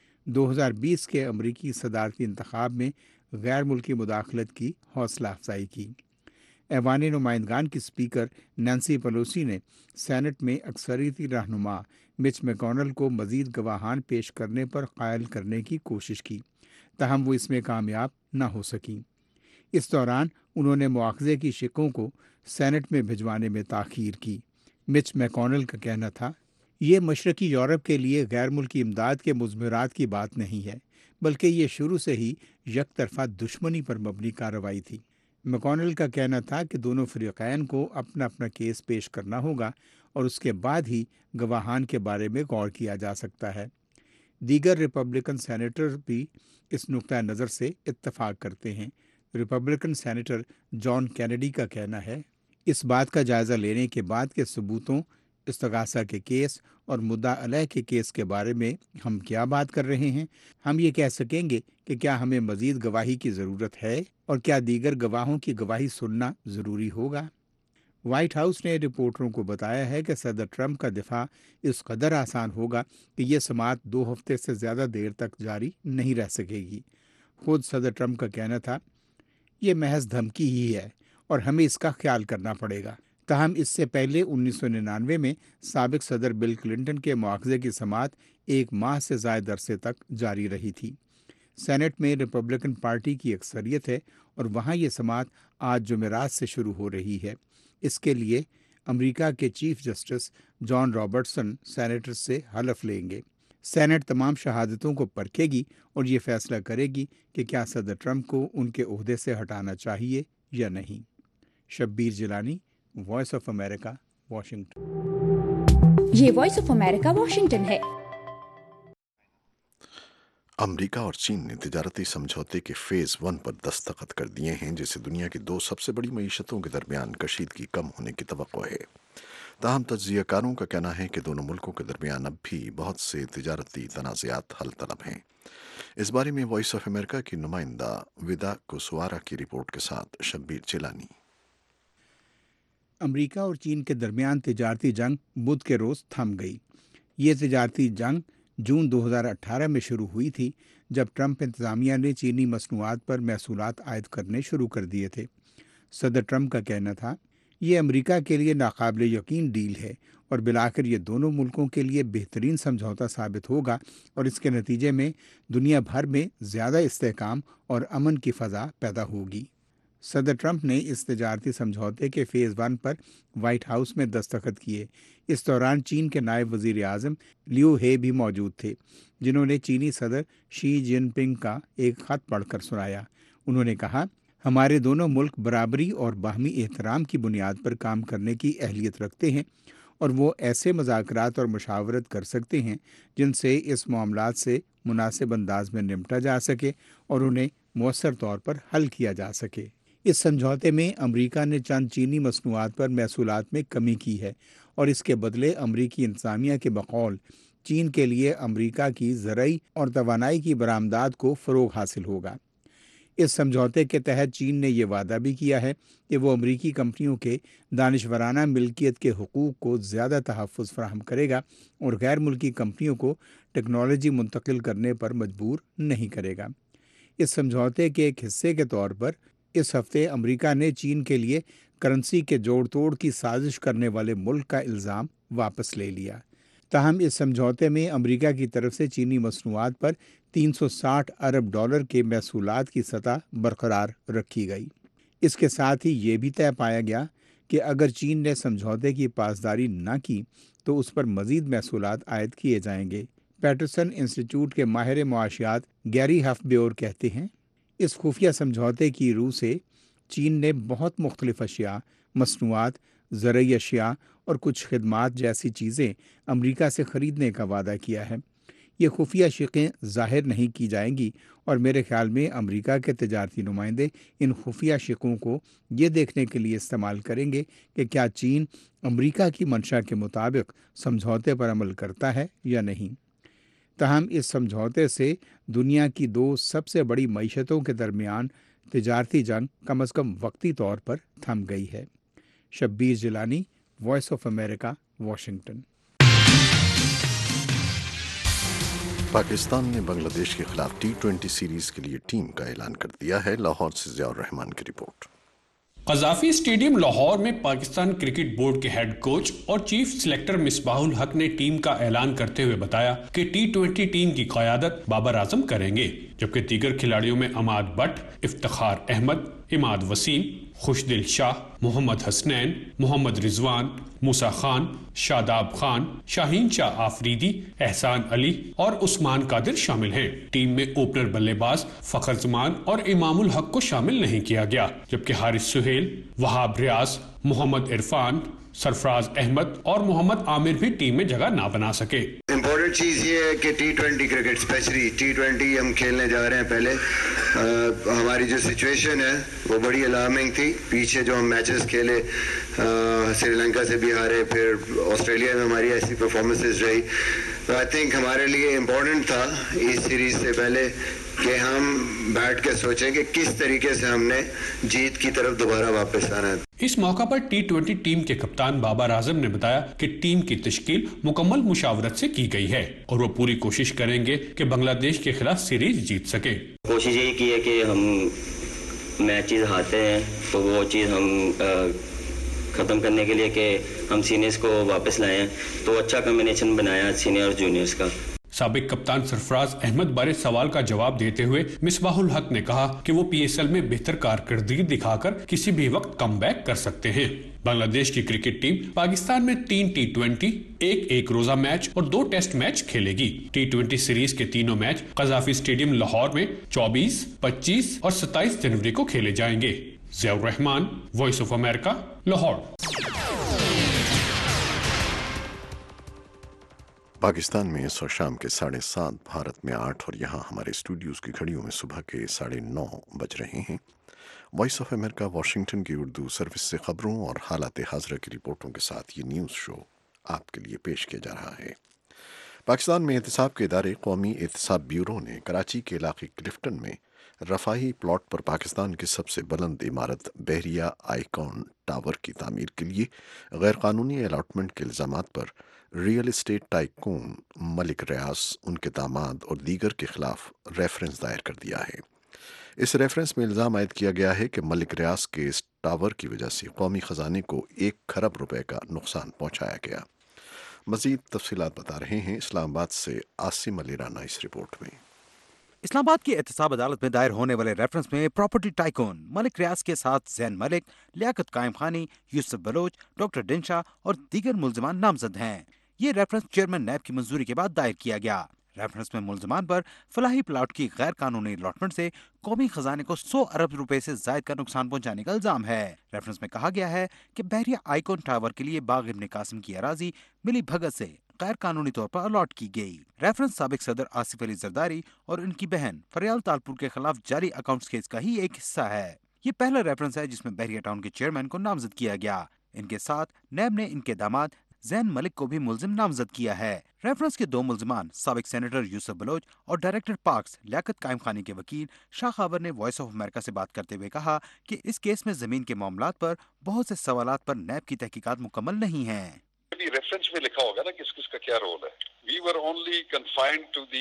2020 کے امریکی صدارتی انتخاب میں غیر ملکی مداخلت کی حوصلہ افزائی کی۔ ایوان نمائندگان کی اسپیکر نینسی پیلوسی نے سینٹ میں اکثریتی رہنما مچ میکونل کو مزید گواہان پیش کرنے پر قائل کرنے کی کوشش کی، تاہم وہ اس میں کامیاب نہ ہو سکیں۔ اس دوران انہوں نے مواخذے کی شقوں کو سینٹ میں بھجوانے میں تاخیر کی۔ مچ میکونل کا کہنا تھا، یہ مشرقی یورپ کے لیے غیر ملکی امداد کے مضمرات کی بات نہیں ہے، بلکہ یہ شروع سے ہی یک طرفہ دشمنی پر مبنی کارروائی تھی۔ میکونل کا کہنا تھا کہ دونوں فریقین کو اپنا اپنا کیس پیش کرنا ہوگا اور اس کے بعد ہی گواہان کے بارے میں غور کیا جا سکتا ہے۔ دیگر ریپبلکن سینیٹر بھی اس نقطہ نظر سے اتفاق کرتے ہیں۔ ریپبلکن سینیٹر جان کینیڈی کا کہنا ہے، اس بات کا جائزہ لینے کے بعد کہ ثبوتوں، استغاثہ کے کیس اور مدعا علیہ کے کیس کے بارے میں ہم کیا بات کر رہے ہیں، ہم یہ کہہ سکیں گے کہ کیا ہمیں مزید گواہی کی ضرورت ہے اور کیا دیگر گواہوں کی گواہی سننا ضروری ہوگا۔ وائٹ ہاؤس نے رپورٹروں کو بتایا ہے کہ صدر ٹرمپ کا دفاع اس قدر آسان ہوگا کہ یہ سماعت 2 ہفتے سے زیادہ دیر تک جاری نہیں رہ سکے گی۔ خود صدر ٹرمپ کا کہنا تھا، یہ محض دھمکی ہی ہے اور ہمیں اس کا خیال کرنا پڑے گا۔ تاہم اس سے پہلے 1999 میں سابق صدر بل کلنٹن کے مواخذے کی سماعت 1 ماہ سے زائد عرصے تک جاری رہی تھی۔ سینٹ میں ریپبلکن پارٹی کی اکثریت ہے اور وہاں یہ سماعت آج جمعرات سے شروع ہو رہی ہے۔ اس کے لیے امریکہ کے chief justice John Robertson senator سے حلف لیں گے۔ سینٹ تمام شہادتوں کو پرکھے گی اور یہ فیصلہ کرے گی کہ کیا صدر ٹرمپ کو ان کے عہدے سے ہٹانا چاہیے یا نہیں۔ Shabbir Jilani, Voice of America, Washington. یہ وائس آف امریکہ واشنگٹن ہے۔ امریکہ اور چین نے تجارتی سمجھوتے کے فیز 1 پر دستخط کر دیے ہیں، جس سے دنیا کی 2 سب سے بڑی معیشتوں کے درمیان کشیدگی کم ہونے کی توقع ہے۔ تاہم تجزیہ کاروں کا کہنا ہے کہ دونوں ملکوں کے درمیان اب بھی بہت سے تجارتی تنازعات حل طلب ہیں۔ اس بارے میں وائس آف امریکہ کی نمائندہ ودا کسوارا کی رپورٹ کے ساتھ شبیر چیلانی۔ امریکہ اور چین کے درمیان تجارتی جنگ بدھ کے روز تھم گئی۔ یہ تجارتی جنگ جون 2018 میں شروع ہوئی تھی، جب ٹرمپ انتظامیہ نے چینی مصنوعات پر محصولات عائد کرنے شروع کر دیے تھے۔ صدر ٹرمپ کا کہنا تھا، یہ امریکہ کے لیے ناقابل یقین ڈیل ہے اور بالآخر یہ دونوں ملکوں کے لیے بہترین سمجھوتا ثابت ہوگا اور اس کے نتیجے میں دنیا بھر میں زیادہ استحکام اور امن کی فضا پیدا ہوگی۔ صدر ٹرمپ نے اس تجارتی سمجھوتے کے فیز 1 پر وائٹ ہاؤس میں دستخط کیے۔ اس دوران چین کے نائب وزیر اعظم لیو ہے بھی موجود تھے، جنہوں نے چینی صدر شی جن پنگ کا ایک خط پڑھ کر سنایا۔ انہوں نے کہا، ہمارے دونوں ملک برابری اور باہمی احترام کی بنیاد پر کام کرنے کی اہلیت رکھتے ہیں اور وہ ایسے مذاکرات اور مشاورت کر سکتے ہیں جن سے اس معاملات سے مناسب انداز میں نمٹا جا سکے اور انہیں مؤثر طور پر حل کیا جا سکے۔ اس سمجھوتے میں امریکہ نے چند چینی مصنوعات پر محصولات میں کمی کی ہے اور اس کے بدلے امریکی انتظامیہ کے بقول چین کے لیے امریکہ کی زرعی اور توانائی کی برآمدات کو فروغ حاصل ہوگا۔ اس سمجھوتے کے تحت چین نے یہ وعدہ بھی کیا ہے کہ وہ امریکی کمپنیوں کے دانشورانہ ملکیت کے حقوق کو زیادہ تحفظ فراہم کرے گا اور غیر ملکی کمپنیوں کو ٹیکنالوجی منتقل کرنے پر مجبور نہیں کرے گا۔ اس سمجھوتے کے ایک حصے کے طور پر اس ہفتے امریکہ نے چین کے لیے کرنسی کے جوڑ توڑ کی سازش کرنے والے ملک کا الزام واپس لے لیا۔ تاہم اس سمجھوتے میں امریکہ کی طرف سے چینی مصنوعات پر $360 ارب کے محصولات کی سطح برقرار رکھی گئی۔ اس کے ساتھ ہی یہ بھی طے پایا گیا کہ اگر چین نے سمجھوتے کی پاسداری نہ کی تو اس پر مزید محصولات عائد کیے جائیں گے۔ پیٹرسن انسٹیٹیوٹ کے ماہر معاشیات گیری ہفبیور کہتے ہیں، اس خفیہ سمجھوتے کی روح سے چین نے بہت مختلف اشیاء، مصنوعات، زرعی اشیاء اور کچھ خدمات جیسی چیزیں امریکہ سے خریدنے کا وعدہ کیا ہے۔ یہ خفیہ شقیں ظاہر نہیں کی جائیں گی اور میرے خیال میں امریکہ کے تجارتی نمائندے ان خفیہ شقوں کو یہ دیکھنے کے لیے استعمال کریں گے کہ کیا چین امریکہ کی منشا کے مطابق سمجھوتے پر عمل کرتا ہے یا نہیں۔ تاہم اس سمجھوتے سے دنیا کی 2 سب سے بڑی معیشتوں کے درمیان تجارتی جنگ کم از کم وقتی طور پر تھم گئی ہے۔ Shabbir Jilani, Voice of America, Washington. Pakistan نے بنگلہ دیش کے خلاف T20 سیریز کے لیے ٹیم کا اعلان کر دیا ہے۔ لاہور سے ضیاء الرحمان کی رپورٹ۔ قذافی اسٹیڈیم لاہور میں پاکستان کرکٹ بورڈ کے ہیڈ کوچ اور چیف سلیکٹر مصباح الحق نے ٹیم کا اعلان کرتے ہوئے بتایا کہ T20 ٹیم کی قیادت بابر اعظم کریں گے، جبکہ دیگر کھلاڑیوں میں عماد بٹ، افتخار احمد، عماد وسیم، خوشدل شاہ، محمد حسنین، محمد رضوان، موسیٰ خان، شاداب خان، شاہین شاہ آفریدی، احسان علی اور عثمان قادر شامل ہیں۔ ٹیم میں اوپنر بلے باز فخر زمان اور امام الحق کو شامل نہیں کیا گیا، جبکہ حارث سہیل، وہاب ریاض، محمد عرفان، سرفراز احمد اور محمد عامر بھی ٹیم میں جگہ نہ بنا سکے۔ امپورٹنٹ چیز یہ ہے کہ T20 کرکٹ، اسپیشلی T20 ہم کھیلنے جا رہے ہیں۔ پہلے ہماری جو سچویشن ہے وہ بڑی الارمنگ تھی۔ پیچھے جو ہم میچز کھیلے، سری لنکا سے بھی ہارے، پھر آسٹریلیا میں ہماری ایسی پرفارمنسز رہی۔ تو آئی تھنک ہمارے لیے امپورٹنٹ تھا اس سیریز سے پہلے کہ ہم بیٹھ کے سوچیں کہ کس طریقے سے ہم نے جیت کی طرف دوبارہ واپس آنا ہے۔ اس موقع پر T20 ٹیم کے کپتان بابر اعظم نے بتایا کہ ٹیم کی تشکیل مکمل مشاورت سے کی گئی ہے اور وہ پوری کوشش کریں گے کہ بنگلہ دیش کے خلاف سیریز جیت سکے۔ کوشش یہی کی ہے کہ ہم میچز ہارتے ہیں تو وہ چیز ہم ख़त्म करने के लिए कि हम सीनियर्स को वापस लाए हैं, तो अच्छा कम्बिनेशन बनाया सीनियर और जूनियर्स का। साबिक कप्तान सरफराज अहमद बारे सवाल का जवाब देते हुए मिसबाहुल हक ने कहा कि वो PSL में बेहतर कारकर्दगी दिखाकर किसी भी वक्त कमबैक कर सकते हैं। बांग्लादेश की क्रिकेट टीम पाकिस्तान में 3 T20, एक रोजा मैच और 2 टेस्ट मैच खेलेगी। T20 सीरीज के तीनों मैच कज़ाफी स्टेडियम लाहौर में 24, 25 और 27 जनवरी को खेले जाएंगे। Ziaur Rehman, Voice of America, Lahore. Pakistan में इस वक्त शाम के 7:30, भारत में 8 और यहाँ हमारे स्टूडियोज़ की घड़ियों में सुबह के 9:30 बज रहे हैं। वॉइस ऑफ अमेरिका वाशिंगटन की उर्दू सर्विस से खबरों और हालात हाज़िरा की रिपोर्टों के साथ ये न्यूज़ शो आपके लिए पेश किया जा रहा है। पाकिस्तान में एहतसाब के इदारे कौमी एहतसाब ब्यूरो ने कराची के इलाके क्लिफ्टन में रफाही प्लॉट पर पाकिस्तान की सबसे बुलंद इमारत बहरिया आइकॉन टावर की तामीर के लिए गैरकानूनी अलॉटमेंट के इल्ज़ामात पर real estate tycoon Malik Riaz, उनके दामाद और दीगर के खिलाफ रेफरेंस दायर कर दिया है। इस रेफरेंस में इल्ज़ाम आयद किया गया है कि मलिक रियास के इस टावर की वजह से कौमी ख़जाने को 1 खरब रुपए का नुकसान पहुंचाया गया। मज़ीद तफसीलात बता रहे हैं इस्लामाबाद से आसिम अली राना इस रिपोर्ट में। इस्लामाबाद की एहतसाब अदालत में दायर होने वाले रेफरेंस में प्रॉपर्टी टाइकून मलिक रियास के साथ जैन मलिक, लियाकत कायम खानी, यूसुफ बलोच, डॉक्टर डिंशा और दीगर मुल्ज़मान नामजद हैं। ये रेफरेंस चेयरमैन नैब की मंजूरी के बाद दायर किया गया। रेफरेंस में मुल्ज़मान पर फलाही प्लाट की गैर कानूनी अलॉटमेंट से कौमी खजाने को 100 अरब रुपए से जायद का नुकसान पहुंचाने का इल्जाम है। रेफरेंस में कहा गया है कि बहरिया आइकॉन टावर के लिए बाग इब्न कासिम की अराजी मिली भगत से गैर कानूनी तौर पर अलॉट की गई। रेफरेंस साबिक सदर आसिफ अली जरदारी और इनकी बहन फरियाल तालपुर के खिलाफ जारी अकाउंट्स केस का ही एक हिस्सा है। ये पहला रेफरेंस है जिसमें बहरिया टाउन के चेयरमैन को नामजद किया गया। इनके साथ नैब ने इनके दामाद जैन मलिक को भी मुल्जिम नामजद किया है। रेफरेंस के 2 मुल्जिमान साबिक सेनेटर यूसुफ बलोच और director parks Liaquat Qaimkhani के वकील शाह खावर ने वॉइस ऑफ अमेरिका से बात करते हुए कहा कि इस केस में जमीन के मामलात पर बहुत से सवालात पर नैब की तहकीकात मुकम्मल नहीं है। रेफरेंस में लिखा होगा ना किस किस का क्या रोल है। We were only confined to the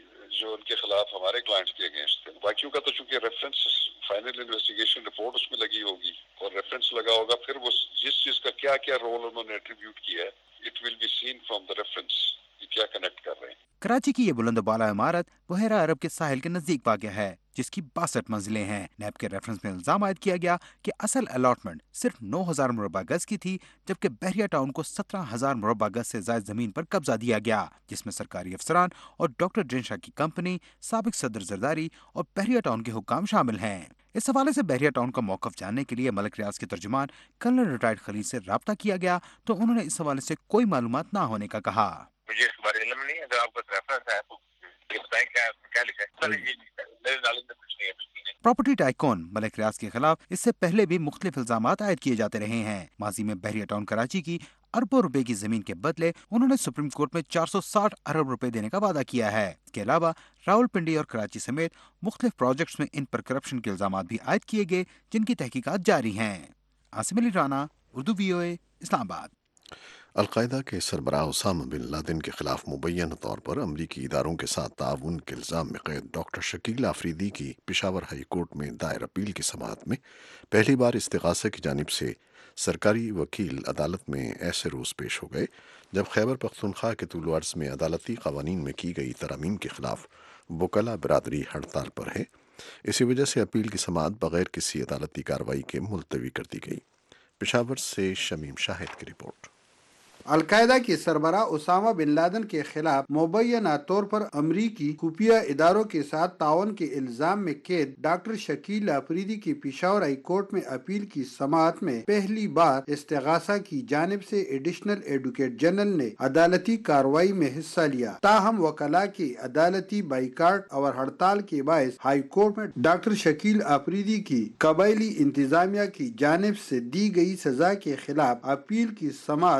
जो उनके खिलाफ हमारे क्लाइंट्स के अगेंस्ट थे। बाकियों का तो चूंकि रेफरेंस फाइनल इन्वेस्टिगेशन रिपोर्ट उसमें लगी होगी और रेफरेंस लगा होगा, फिर वो जिस चीज का क्या क्या रोल उन्होंने एट्रीब्यूट किया है, it will be seen from the reference क्या कनेक्ट कर रहे हैं। कराची की ये बुलंद बाला इमारत बहरा अरब के साहिल के नजदीक वाक़ है, जिसकी 62 मंजिलें हैं। नैब के रेफरेंस में इल्जाम आयद किया गया कि असल अलॉटमेंट सिर्फ 9,000 मुरब्बा गज की थी, जबकि बहरिया टाउन को 17,000 मुरब्बा गज से ज्यादा जमीन पर कब्जा दिया गया, जिसमें सरकारी अफसरान और डॉक्टर डिंशा की कंपनी, साबिक सदर जरदारी और बहरिया टाउन के हुक्काम शामिल हैं। इस हवाले से बहरिया टाउन का मौक़िफ़ जानने के लिए मलिक रियाज के तर्जुमान कर्नल रिटायर्ड खलील से राब्ता किया गया, तो उन्होंने इस हवाले से कोई मालूमात ना होने का कहा। मुझे इस बारे इल्म नहीं है, अगर आपको रेफरेंस है तो बताएं क्या लिखा है। मेरे नॉलेज में कुछ नहीं है। प्रॉपर्टी टाइकून मलिक रियाज के खिलाफ इससे पहले भी मुख्तलिफ इल्जामात आयद किए जाते रहे हैं। माजी में बहरिया टाउन कराची की अरबों रुपए की जमीन के बदले उन्होंने सुप्रीम कोर्ट में 460 अरब रुपए देने का वादा किया है। इसके अलावा रावलपिंडी और कराची समेत मुख्तलिफ प्रोजेक्ट्स में इन पर करप्शन के इल्जामात भी आयद किए गए, जिनकी तहकीकात जारी हैं। आसिम अली राना, उर्दू VOA, इस्लामाबाद। अलकायदा के सरबराह उसामा बिन लादेन के खिलाफ मुबैना तौर पर अमरीकी इदारों के साथ ताउन के इल्ज़ाम में कैद डॉक्टर शकील आफरीदी की पेशावर हाई कोर्ट में दायर अपील की समाअत में पहली बार इस्तिगासा की जानिब से सरकारी वकील अदालत में ऐसे रोज़ पेश हो गए जब खैबर पख्तूनख्वा के तुल अर्ज़ में अदालती क़वानीन में की गई तरमीम के खिलाफ वकला बिरादरी हड़ताल पर है। इसी वजह से अपील की समाअत बगैर किसी अदालती कार्रवाई के मुलतवी कर दी गई। पेशावर से शमीम शाहिद की रिपोर्ट। अलकायदा के सरबराह उसामा बिन लादेन के खिलाफ मुबैना तौर पर अमरीकी खुफिया इदारों के साथ ताउन के इल्जाम में कैद डॉक्टर शकील आफरीदी की पेशावर हाई कोर्ट में अपील की समाअत में पहली बार इस्तिगासा की जानिब से एडिशनल एडवोकेट जनरल ने अदालती कार्रवाई में हिस्सा लिया। ताहम वकला की अदालती बाइकाट और हड़ताल के बायस हाई कोर्ट में डॉक्टर शकील आफरीदी की कबायली इंतजामिया की जानिब से दी गई सजा के खिलाफ अपील की समाअत बगैर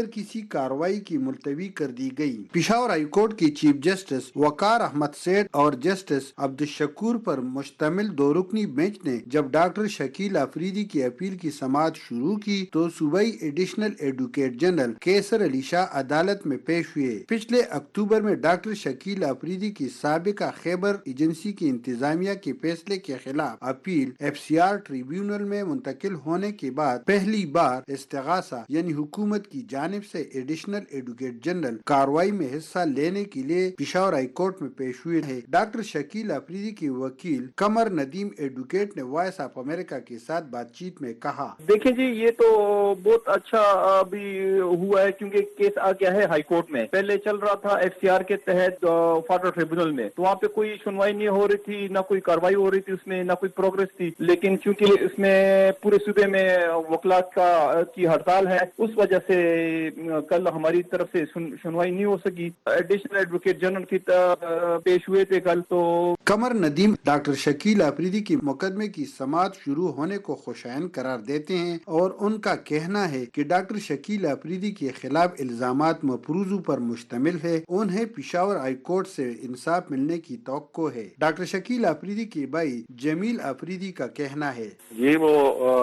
بغیر کسی کارروائی کی ملتوی کر دی گئی۔ پشاور ہائی کورٹ کی چیف جسٹس وقار احمد سیٹھ اور جسٹس عبدالشکور پر مشتمل 2 رکنی بینچ نے جب ڈاکٹر شکیل آفریدی کی اپیل کی سماعت شروع کی تو صوبائی ایڈیشنل ایڈوکیٹ جنرل کیسر علی شاہ عدالت میں پیش ہوئے۔ پچھلے اکتوبر میں ڈاکٹر شکیل آفریدی کی سابقہ خیبر ایجنسی کی انتظامیہ کے فیصلے کے خلاف اپیل FCR ٹریبیونل میں منتقل ہونے کے بعد پہلی بار استغاثہ یعنی حکومت کی جانب سے ایڈیشنل ایڈوکیٹ جنرل کارروائی میں حصہ لینے کے لیے پشاور ہائی کورٹ میں پیش ہوئے ہیں۔ ڈاکٹر شکیل آفریدی کے وکیل قمر ندیم ایڈوکیٹ نے وائس آف امریکہ کے ساتھ بات چیت میں کہا، دیکھیں جی یہ تو بہت اچھا ابھی ہوا ہے کیونکہ کیس آ گیا ہے ہائی کورٹ میں۔ پہلے چل رہا تھا FCR کے تحت فاڈر ٹریبیونل میں، تو وہاں پہ کوئی سنوائی نہیں ہو رہی تھی، نہ کوئی کاروائی ہو رہی تھی، اس میں نہ کوئی پروگرس تھی۔ لیکن چونکہ اس میں پورے صوبے میں وکلاء کی ہڑتال ہے، اس وجہ سے کل ہماری طرف سے سنوائی نہیں ہو سکی۔ ایڈیشنل ایڈوکیٹ جنرل کی پیش ہوئے تھے کل۔ تو قمر ندیم ڈاکٹر شکیل آفریدی کے مقدمے کی سماعت شروع ہونے کو خوشائن قرار دیتے ہیں اور ان کا کہنا ہے کہ ڈاکٹر شکیل آفریدی کے خلاف الزامات مفروضوں پر مشتمل ہے، انہیں پشاور ہائی کورٹ سے انصاف ملنے کی توقع ہے۔ ڈاکٹر شکیل آفریدی کے بھائی جمیل آفریدی کا کہنا ہے، یہ وہ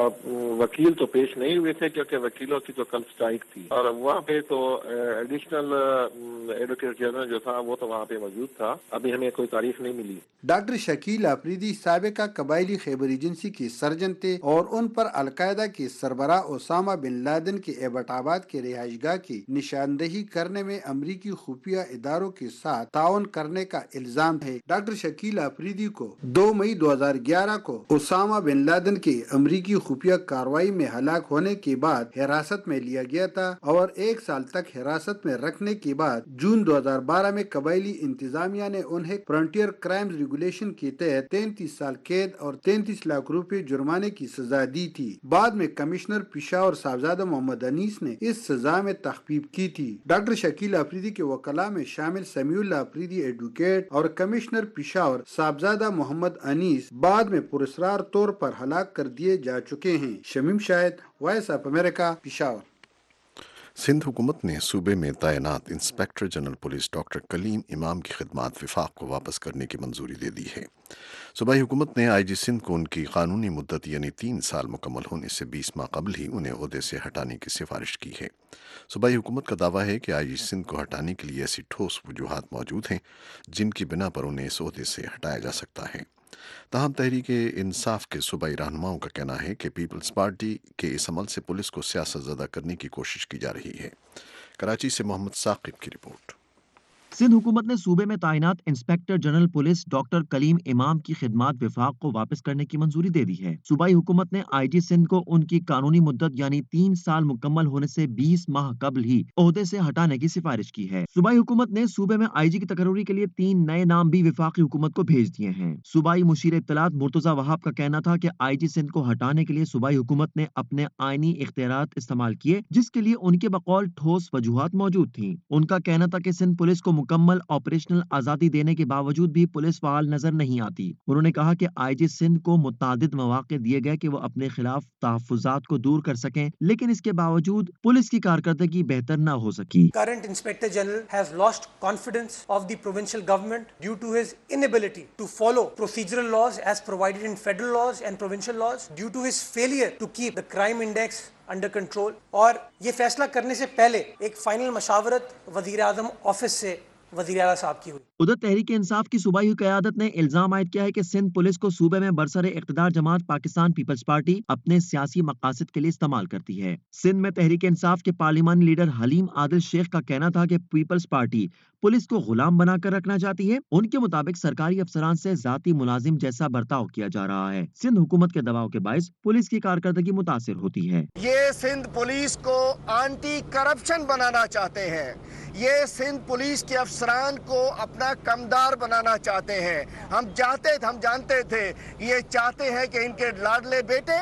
وکیل تو پیش نہیں ہوئے تھے کیونکہ وکیلوں کی تو کل اسٹرائک تھی، اور وہاں پہ تو ایڈیشنل ایڈوکیٹ جنرل جو تھا وہ تو وہاں پہ موجود تھا۔ ابھی ہمیں کوئی تاریخ نہیں ملی۔ ڈاکٹر شکیل آفریدی سابقہ قبائلی خیبر ایجنسی کے سرجن تھے اور ان پر القاعدہ کے سربراہ اسامہ بن لادن کے ایبٹ آباد کے رہائش گاہ کی نشاندہی کرنے میں امریکی خفیہ اداروں کے ساتھ تعاون کرنے کا الزام ہے۔ ڈاکٹر شکیل آفریدی کو 2 مئی 2011 کو اسامہ بن لادن کے امریکی خفیہ کارروائی میں ہلاک ہونے کے بعد حراست میں لیا گیا تھا اور 1 سال تک حراست میں رکھنے کے بعد جون 2012 میں قبائلی انتظامیہ نے انہیں فرنٹیئر کرائمز ریگولیشن کے تحت 33 سال قید اور 33 لاکھ روپے جرمانے کی سزا دی تھی۔ بعد میں کمشنر پشاور صاحبزادہ محمد انیس نے اس سزا میں تخفیف کی تھی۔ ڈاکٹر شکیل آفریدی کے وکلاء میں شامل سمیع اللہ آفریدی ایڈوکیٹ اور کمشنر پشاور صاحبزادہ محمد انیس بعد میں پراسرار طور پر ہلاک کر دیے جا چکے ہیں۔ Shamim Shahid, voice of America, Peshawar. Sindh حکومت نے صوبے میں تعینات inspector general police doctor Kaleem Imam کی خدمات وفاق کو واپس کرنے کی منظوری دے دی ہے۔ صوبائی حکومت نے IG سندھ کو ان کی قانونی مدت یعنی 3 سال مکمل ہونے سے 20 ماہ قبل ہی انہیں عہدے سے ہٹانے کی سفارش کی ہے۔ صوبائی حکومت کا دعویٰ ہے کہ IG سندھ کو ہٹانے کے لیے ایسی ٹھوس وجوہات موجود ہیں جن کی بنا پر انہیں اس عہدے سے ہٹایا جا سکتا ہے۔ تاہم تحریک انصاف کے صوبائی رہنماؤں کا کہنا ہے کہ پیپلز پارٹی کے اس عمل سے پولیس کو سیاست زدہ کرنے کی کوشش کی جا رہی ہے۔ کراچی سے محمد ثاقب کی رپورٹ۔ سندھ حکومت نے صوبے میں تعینات inspector general police doctor Kaleem Imam کی خدمات وفاق کو واپس کرنے کی منظوری دے دی ہے۔ صوبائی حکومت نے IG سندھ کو ان کی قانونی مدت یعنی 3 سال مکمل ہونے سے 20 ماہ قبل ہی عہدے سے ہٹانے کی سفارش کی ہے۔ صوبائی حکومت نے صوبے میں IG کی تقرری کے لیے 3 نئے نام بھی وفاقی حکومت کو بھیج دیے ہیں۔ صوبائی مشیر اطلاعات مرتضی وہاب کا کہنا تھا کہ IG سندھ کو ہٹانے کے لیے صوبائی حکومت نے اپنے آئینی اختیارات استعمال کیے، جس کے لیے ان کے بقول ٹھوس وجوہات موجود تھیں۔ ان کا کہنا تھا کہ سندھ پولیس کو مکمل آپریشنل آزادی دینے کے باوجود بھی پولیس فعال نظر نہیں آتی۔ انہوں نے کہا کہ IG سندھ کو متعدد مواقع دیے گئے کہ وہ اپنے خلاف تحفظات کو دور کر سکیں، لیکن اس کے باوجود پولیس کی کارکردگی بہتر نہ ہو سکی۔ Current Inspector General has lost confidence of the provincial government due to his inability to follow procedural laws as provided in federal laws and provincial laws, due to his failure to keep the crime index under control. اور یہ فیصلہ کرنے سے پہلے ایک final مشاورت وزیر اعظم office سے وزیر اعلیٰ صاحب کی ہوئی۔ ادھر تحریک انصاف کی صوبائی قیادت نے الزام عائد کیا ہے کہ سندھ پولیس کو صوبے میں برسر اقتدار جماعت پاکستان پیپلز پارٹی اپنے سیاسی مقاصد کے لیے استعمال کرتی ہے۔ سندھ میں تحریک انصاف کے پارلیمانی لیڈر حلیم عادل شیخ کا کہنا تھا کہ پیپلز پارٹی پولیس کو غلام بنا کر رکھنا چاہتی ہے۔ ان کے مطابق سرکاری افسران سے ذاتی ملازم جیسا برتاؤ کیا جا رہا ہے۔ سندھ حکومت کے دباؤ کے باعث پولیس کی کارکردگی متاثر ہوتی ہے۔ یہ سندھ پولیس کو اینٹی کرپشن بنانا چاہتے ہیں، یہ سندھ پولیس کے افسران کو اپنا کمدار بنانا چاہتے ہیں۔ ہم جانتے تھے یہ چاہتے ہیں کہ ان کے لاڈلے بیٹے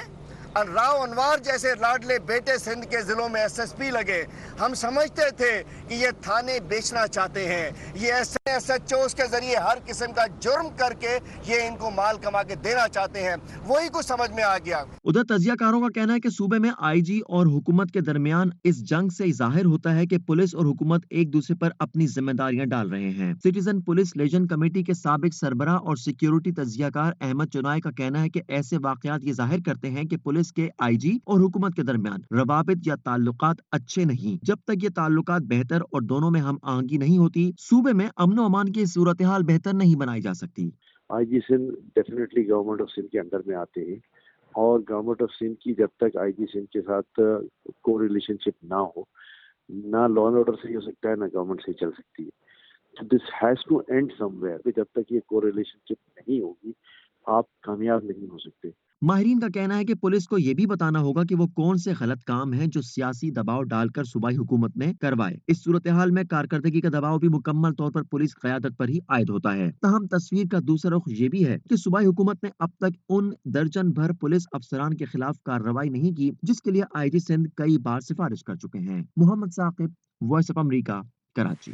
राव अनवार जैसे लाडले बेटे सिंध के जिलों में SSP लगे। हम समझते थे कि ये थाने बेचना चाहते हैं, ये SHOs के जरिए हर किस्म का जुर्म करके ये इनको माल कमा के देना चाहते हैं। वही कुछ समझ में आ गया। उधर तजियाकारों का कहना है कि सूबे में IG और हुकूमत के दरमियान इस जंग से जाहिर होता है कि पुलिस और हुकूमत एक दूसरे पर अपनी जिम्मेदारियां डाल रहे हैं। सिटीजन पुलिस लेजेंड कमेटी के साबिक सरबराह और सिक्योरिटी तजियाकार अहमद चुनाई का कहना है कि ऐसे वाकयात ये जाहिर करते हैं कि पुलिस के IG और हुकूमत के दरमियान रवाबित या ताल्लुकात अच्छे नहीं। जब तक ये ताल्लुकात बेहतर और दोनों में हम आहंगी नहीं होती, सूबे में अमन अमान की सूरत हाल बेहतर नहीं बनाई जा सकती। IG Sindh definitely government of Sindh के अंडर में आते हैं और गवर्नमेंट ऑफ सिंध की जब तक IG सिंध के साथ को रिलेशनशिप ना हो, ना लॉ एंड ऑर्डर सही हो सकता है, ना गवर्नमेंट सही चल सकती है। तो this has to end somewhere. जब तक ये को रिलेशनशिप नहीं होगी, आप कामयाब नहीं हो सकते। माहिरीन का कहना है कि पुलिस को ये भी बताना होगा कि वो कौन से गलत काम हैं जो सियासी दबाव डालकर सूबाई हुकूमत ने करवाए। इस सूरत हाल में कारकर्दगी का दबाव भी मुकम्मल तौर पर पुलिस क़यादत पर ही आयद होता है। तहम तस्वीर का दूसरा रुख ये भी है कि सूबाई हुकूमत ने अब तक उन दर्जन भर पुलिस अफसरान के खिलाफ कार्रवाई नहीं की जिसके लिए IG सिंध कई बार सिफारिश कर चुके हैं। Mohammad Saqib, voice of America, Karachi.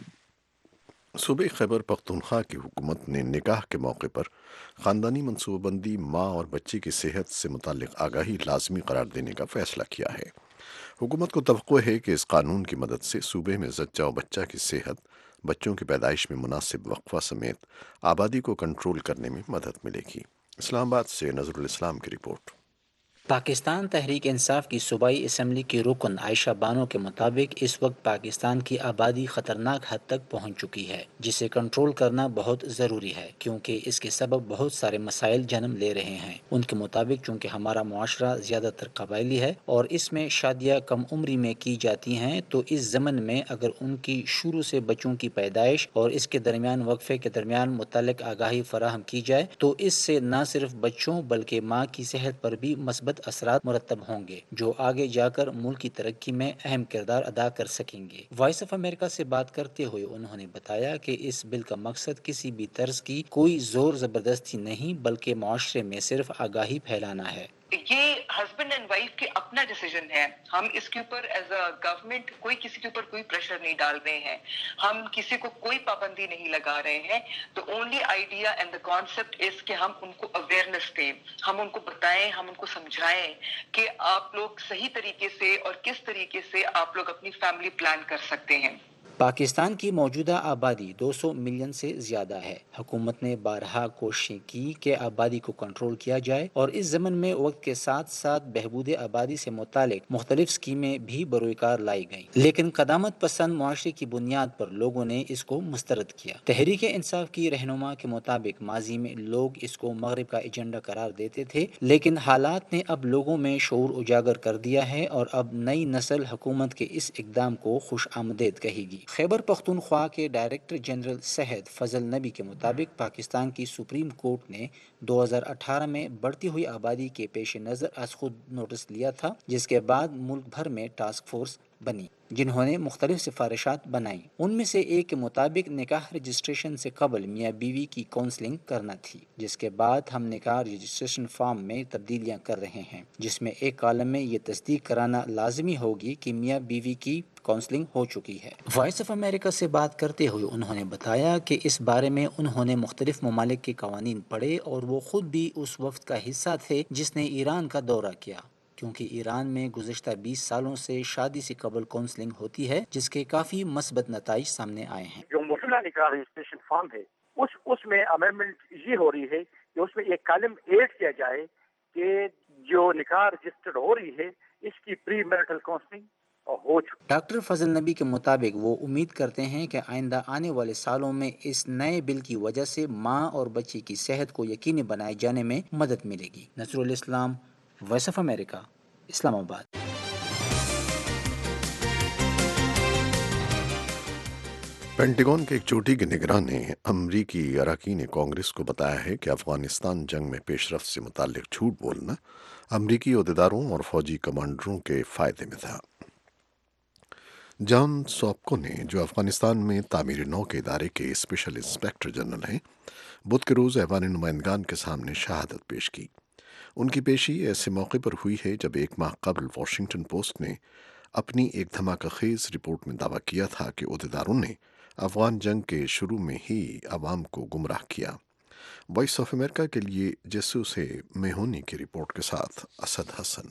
सूबे खैबर पख्तूनख्वा की हुकूमत ने निकाह के मौके पर ख़ानदानी मनसूबाबंदी, माँ और बच्चे की सेहत से मुतालिक आगाही लाजमी करार देने का फ़ैसला किया है। हुकूमत को तवक्को है कि इस कानून की मदद से सूबे में ज़च्चा और बच्चा की सेहत, बच्चों की पैदाइश में मुनासिब वक्फा समेत आबादी को कंट्रोल करने में मदद मिलेगी। इस्लामाबाद से नज़रुल इस्लाम की रिपोर्ट। पाकिस्तान तहरीक इंसाफ की सूबाई असम्बली की रुकन आयशा बानो के मुताबिक इस वक्त पाकिस्तान की आबादी ख़तरनाक हद तक पहुँच चुकी है, जिसे कंट्रोल करना बहुत ज़रूरी है क्योंकि इसके सबब बहुत सारे मसाइल जन्म ले रहे हैं। उनके मुताबिक चूँकि हमारा मुआशरा ज़्यादातर कबायली है और इसमें शादियाँ कम उम्री में की जाती हैं, तो इस ज़मन में अगर उनकी शुरू से बच्चों की पैदाइश और इसके दरमियान वक्फे के दरमियान मुतालिक आगाही फराहम की जाए तो इससे न सिर्फ बच्चों बल्कि माँ की सेहत पर भी मस्बत असरात मुरतब होंगे जो आगे जाकर मुल्क की तरक्की में अहम किरदार अदा कर सकेंगे। वॉइस ऑफ अमेरिका से बात करते हुए उन्होंने बताया कि इस बिल का मकसद किसी भी तर्ज की कोई जोर जबरदस्ती नहीं बल्कि मुआशरे में सिर्फ आगाही फैलाना है। ये हस्बैंड एंड वाइफ के अपना डिसीजन है। हम इसके ऊपर एज अ गवर्नमेंट किसी के ऊपर कोई प्रेशर नहीं डाल रहे हैं, हम किसी को कोई पाबंदी नहीं लगा रहे हैं। तो only idea and the concept is कि हम उनको अवेयरनेस दें, हम उनको बताएं, हम उनको समझाएं कि आप लोग सही तरीके से और किस तरीके से आप लोग अपनी फैमिली प्लान कर सकते हैं। पाकिस्तान की मौजूदा आबादी 200 मिलियन से ज़्यादा है। हुकूमत ने बारहा कोशिशें की कि आबादी को कंट्रोल किया जाए और इस ज़मन में वक्त के साथ साथ बहबूद आबादी से मुतालिक मुख्तलिफ स्कीमें भी बरोकार लाई गईं, लेकिन क़दामत पसंद मुआशरे की बुनियाद पर लोगों ने इसको मुस्तरद किया। तहरीक इंसाफ की रहनुमा के मुताबिक माजी में लोग इसको मगरिब का एजेंडा करार देते थे, लेकिन हालात ने अब लोगों में शऊर उजागर कर दिया है और अब नई नस्ल हुकूमत के इस इकदाम को खुश आमदेद कहेगी। खैबर पख्तूनख्वा के डायरेक्टर जनरल सैयद फजल नबी के मुताबिक पाकिस्तान की सुप्रीम कोर्ट ने 2018 में बढ़ती हुई आबादी के पेश नज़र आज खुद नोटिस लिया था, जिसके बाद मुल्क भर में टास्क फोर्स बनी जिन्होंने मुख्तलिफ सिफारिशात बनाई। उनमें से एक के मुताबिक निकाह रजिस्ट्रेशन से कबल मियाँ बीवी की काउंसलिंग करना थी, जिसके बाद हम निकाह रजिस्ट्रेशन फॉर्म में तब्दीलियाँ कर रहे हैं जिसमें एक कॉलम में ये तस्दीक कराना लाजमी होगी कि मियाँ बीवी की काउंसलिंग हो चुकी है। वॉइस ऑफ अमेरिका से बात करते हुए उन्होंने बताया कि इस बारे में उन्होंने मुख्तलिफ ममालिक के कवानीन पढ़े और वो खुद भी उस वफ्द का हिस्सा थे जिसने ईरान का दौरा किया, क्योंकि ईरान में गुज़श्ता 20 सालों से शादी से कबल काउंसलिंग होती है जिसके काफ़ी मस्बत नताइज सामने आए हैं। जो मौजूदा निकाह रजिस्ट्रेशन फॉर्म है उसमें अमेंडमेंट ये हो रही है कि उसमें एक कॉलम ऐड किया जाए कि जो निकाह रजिस्टर्ड हो रही है इसकी प्री मैरिटल काउंसलिंग हो चुकी। डॉक्टर फजल नबी के मुताबिक वो उम्मीद करते हैं कि आइंदा आने वाले सालों में इस नए बिल की वजह से माँ और बच्ची की सेहत को यकीनी बनाए जाने में मदद मिलेगी। Nasrul Islam, voice of America, Islamabad. Pentagon के एक चोटी के निगरान ने अमरीकी अरकान कांग्रेस को बताया है कि अफगानिस्तान जंग में पेशरफ्त से मुतालिक झूठ बोलना अमरीकी अहदेदारों और फौजी कमांडरों के फ़ायदे में था। जॉन सॉपको ने, जो अफगानिस्तान में तामीर नौ के इदारे के स्पेशल इंस्पेक्टर जनरल हैं, बुध के रोज़ ऐवान नुमाइंदगान के सामने शहादत पेश की। ان کی پیشی ایسے موقع پر ہوئی ہے جب ایک ماہ قبل واشنگٹن پوسٹ نے اپنی ایک دھماکہ خیز رپورٹ میں دعویٰ کیا تھا کہ عہدیداروں نے افغان جنگ کے شروع میں ہی عوام کو گمراہ کیا۔ وائس آف امریکہ کے لیے جیسو سے میہونی کی رپورٹ کے ساتھ اسد حسن۔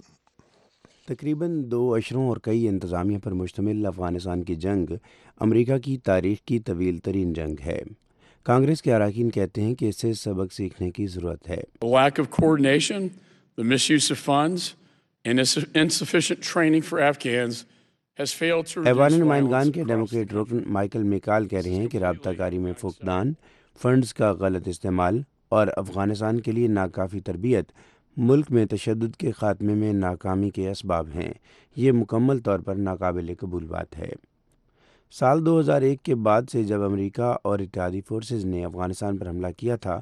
تقریباً 2 اشروں اور کئی انتظامیہ پر مشتمل افغانستان کی جنگ امریکہ کی تاریخ کی طویل ترین جنگ ہے۔ کانگریس کے اراکین کہتے ہیں کہ اس سے سبق سیکھنے کی ضرورت ہے۔ The lack of coordination, the misuse of funds, and insufficient training for Afghans has failed to reduce ایوان نمائندگان violence کے across ڈیموکریٹ رکن مائیکل میکال کہہ رہے ہیں کہ رابطہ کاری میں فقدان، فنڈز کا غلط استعمال اور افغانستان کے لیے ناکافی تربیت ملک میں تشدد کے خاتمے میں ناکامی کے اسباب ہیں۔ یہ مکمل طور پر ناقابل قبول بات ہے۔ سال 2001 کے بعد سے جب امریکہ اور اتحادی فورسز نے افغانستان پر حملہ کیا تھا،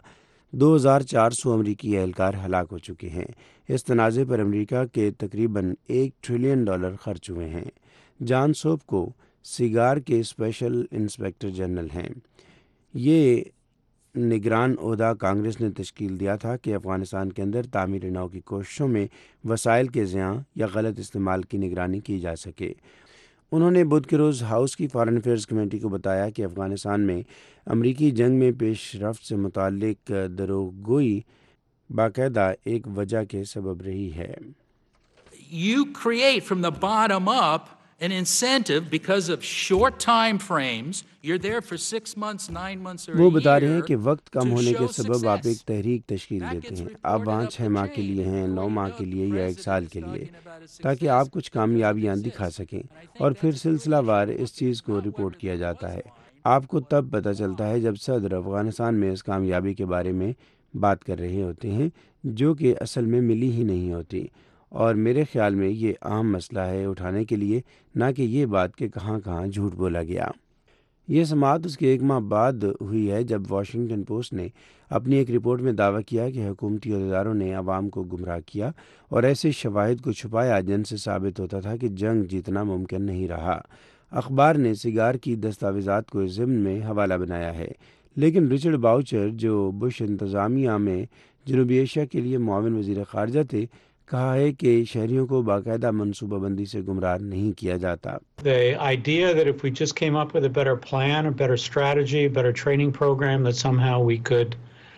2400 امریکی اہلکار ہلاک ہو چکے ہیں۔ اس تنازع پر امریکہ کے تقریباً $1 ٹریلین خرچ ہوئے ہیں۔ جان سوپ کو سیگار کے اسپیشل انسپیکٹر جنرل ہیں۔ یہ نگران عہدہ کانگریس نے تشکیل دیا تھا کہ افغانستان کے اندر تعمیر نو کی کوششوں میں وسائل کے ضیاع یا غلط استعمال کی نگرانی کی جا سکے۔ انہوں نے بدھ کے روز ہاؤس کی فارن افیئرز کمیٹی کو بتایا کہ افغانستان میں امریکی جنگ میں پیش رفت سے متعلق دروغگوئی باقاعدہ ایک وجہ کے سبب رہی ہے۔ You create from the bottom up an incentive because of short time frames. You're there for 6 months, 9 months or a year. وہ بتا رہے ہیں کہ وقت کم ہونے کے سبب آپ ایک تحریک تشکیل دیتے ہیں۔ آپ وہاں 6 ماہ کے لیے ہیں، 9 ماہ کے لیے یا 1 سال کے لیے، تاکہ آپ کچھ کامیابیاں دکھا سکیں، اور پھر سلسلہ وار اس چیز کو رپورٹ کیا جاتا ہے۔ آپ کو تب پتہ چلتا ہے جب صدر افغانستان میں اس کامیابی کے بارے میں بات کر رہے ہوتے ہیں جو کہ اصل میں ملی ہی نہیں ہوتی۔ اور میرے خیال میں یہ اہم مسئلہ ہے اٹھانے کے لیے، نہ کہ یہ بات کہ کہاں کہاں جھوٹ بولا گیا۔ یہ سماعت اس کے 1 ماہ بعد ہوئی ہے جب واشنگٹن پوسٹ نے اپنی ایک رپورٹ میں دعویٰ کیا کہ حکومتی عہدیداروں نے عوام کو گمراہ کیا اور ایسے شواہد کو چھپایا جن سے ثابت ہوتا تھا کہ جنگ جیتنا ممکن نہیں رہا۔ اخبار نے سیگار کی دستاویزات کو اس ضمن میں حوالہ بنایا ہے، لیکن رچرڈ باؤچر جو بش انتظامیہ میں جنوبی ایشیا کے لیے معاون وزیر خارجہ تھے، کہا ہے کہ شہریوں کو باقاعدہ منصوبہ بندی سے گمراہ نہیں کیا جاتا۔ The idea that if we just came up with a better plan, a better strategy, a better training program, that somehow we could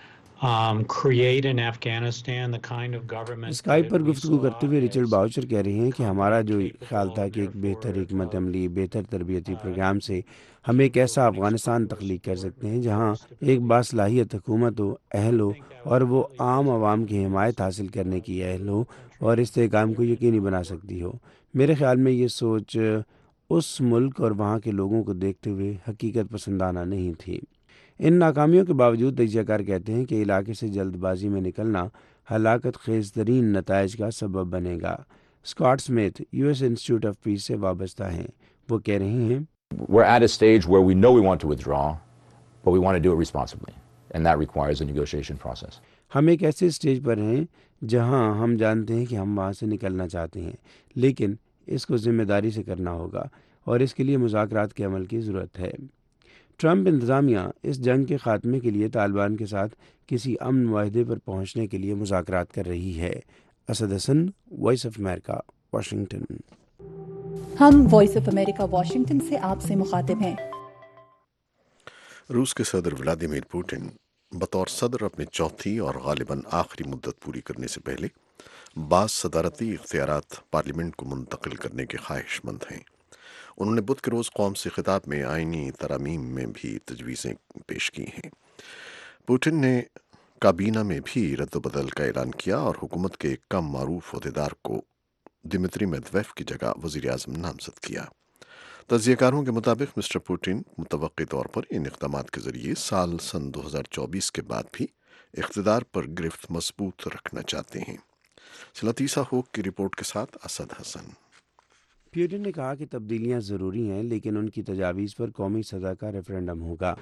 create in Afghanistan the kind of government. Skype پر گفتگو کرتے ہوئے Richard Boucher کہہ رہے ہیں کہ ہمارا جو خیال تھا کہ ایک بہتر حکمت عملی، بہتر تربیتی پروگرام سے ہم ایک ایسا افغانستان تخلیق کر سکتے ہیں جہاں ایک باصلاحیت حکومت ہو، اہل ہو، اور وہ عام عوام کی حمایت حاصل کرنے کی اہل ہو اور استحکام کو یقینی بنا سکتی ہو۔ میرے خیال میں یہ سوچ اس ملک اور وہاں کے لوگوں کو دیکھتے ہوئے حقیقت پسندانہ نہیں تھی۔ ان ناکامیوں کے باوجود تجزیہ کار کہتے ہیں کہ علاقے سے جلد بازی میں نکلنا ہلاکت خیز ترین نتائج کا سبب بنے گا۔ Scott Smith US institute of peace سے وابستہ ہیں۔ وہ کہہ رہے ہیں We're at a stage where we know we want to withdraw, but we want to do it responsibly, and that requires a negotiation process. ہم ایک ایسے اسٹیج پر ہیں جہاں ہم جانتے ہیں کہ ہم وہاں سے نکلنا چاہتے ہیں، لیکن اس کو ذمہ داری سے کرنا ہوگا اور اس کے لیے مذاکرات کے عمل کی ضرورت ہے۔ ٹرمپ انتظامیہ اس جنگ کے خاتمے کے لیے طالبان کے ساتھ کسی امن معاہدے پر پہنچنے کے لیے مذاکرات کر رہی ہے۔ Asad Hasan, voice of America, Washington. ہم وائس آف امریکہ واشنگٹن سے آپ سے مخاطب ہیں۔ روس کے صدر ولادیمیر پوٹن بطور صدر اپنی چوتھی اور غالباً آخری مدت پوری کرنے سے پہلے بعض صدارتی اختیارات پارلیمنٹ کو منتقل کرنے کے خواہش مند ہیں۔ انہوں نے بدھ کے روز قوم سے خطاب میں آئینی ترامیم میں بھی تجویزیں پیش کی ہیں۔ پوٹن نے کابینہ میں بھی رد و بدل کا اعلان کیا اور حکومت کے ایک کم معروف عہدیدار کو دمتری میدویف کی جگہ وزیر اعظم نامزد کیا۔ تجزیہ کاروں کے مطابق مسٹر پوٹن متوقع طور پر ان اقدامات کے ذریعے سن 2024 کے بعد بھی اقتدار پر گرفت مضبوط رکھنا چاہتے ہیں۔ لطیفہ ہوک کی رپورٹ کے ساتھ اسد حسن۔ پیوٹن نے کہا کہ تبدیلیاں ضروری ہیں، لیکن ان کی تجاویز پر قومی سزا کا ریفرنڈم ہوگا۔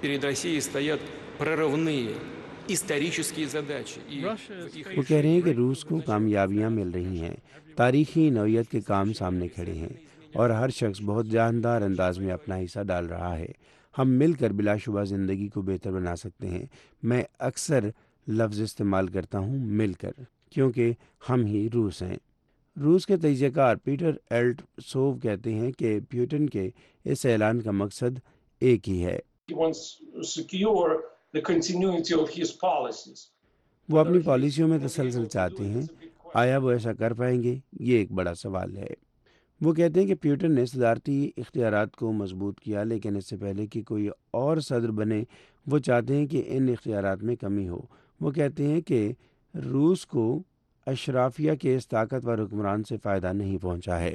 وہ کہہ رہے ہیں کہ روس کو کامیابیاں مل رہی ہیں، تاریخی نوعیت کے کام سامنے کھڑے ہیں اور ہر شخص بہت جاندار انداز میں اپنا حصہ ڈال رہا ہے۔ ہم مل کر بلا شبہ زندگی کو بہتر بنا سکتے ہیں۔ میں اکثر لفظ استعمال کرتا ہوں مل کر، کیونکہ ہم ہی روس ہیں۔ روس کے تجزیہ کار پیٹر ایلٹسوو کہتے ہیں کہ پیوٹن کے اس اعلان کا مقصد ایک ہی ہے، وہ اپنی پالیسیوں میں تسلسل چاہتے ہیں۔ آیا وہ ایسا کر پائیں گے؟ یہ ایک بڑا سوال ہے۔ وہ کہتے ہیں کہ پیوٹن نے صدارتی اختیارات کو مضبوط کیا، لیکن اس سے پہلے کہ کوئی اور صدر بنے وہ چاہتے ہیں کہ ان اختیارات میں کمی ہو۔ وہ کہتے ہیں کہ روس کو اشرافیہ کے اس طاقتور حکمران سے فائدہ نہیں پہنچا ہے۔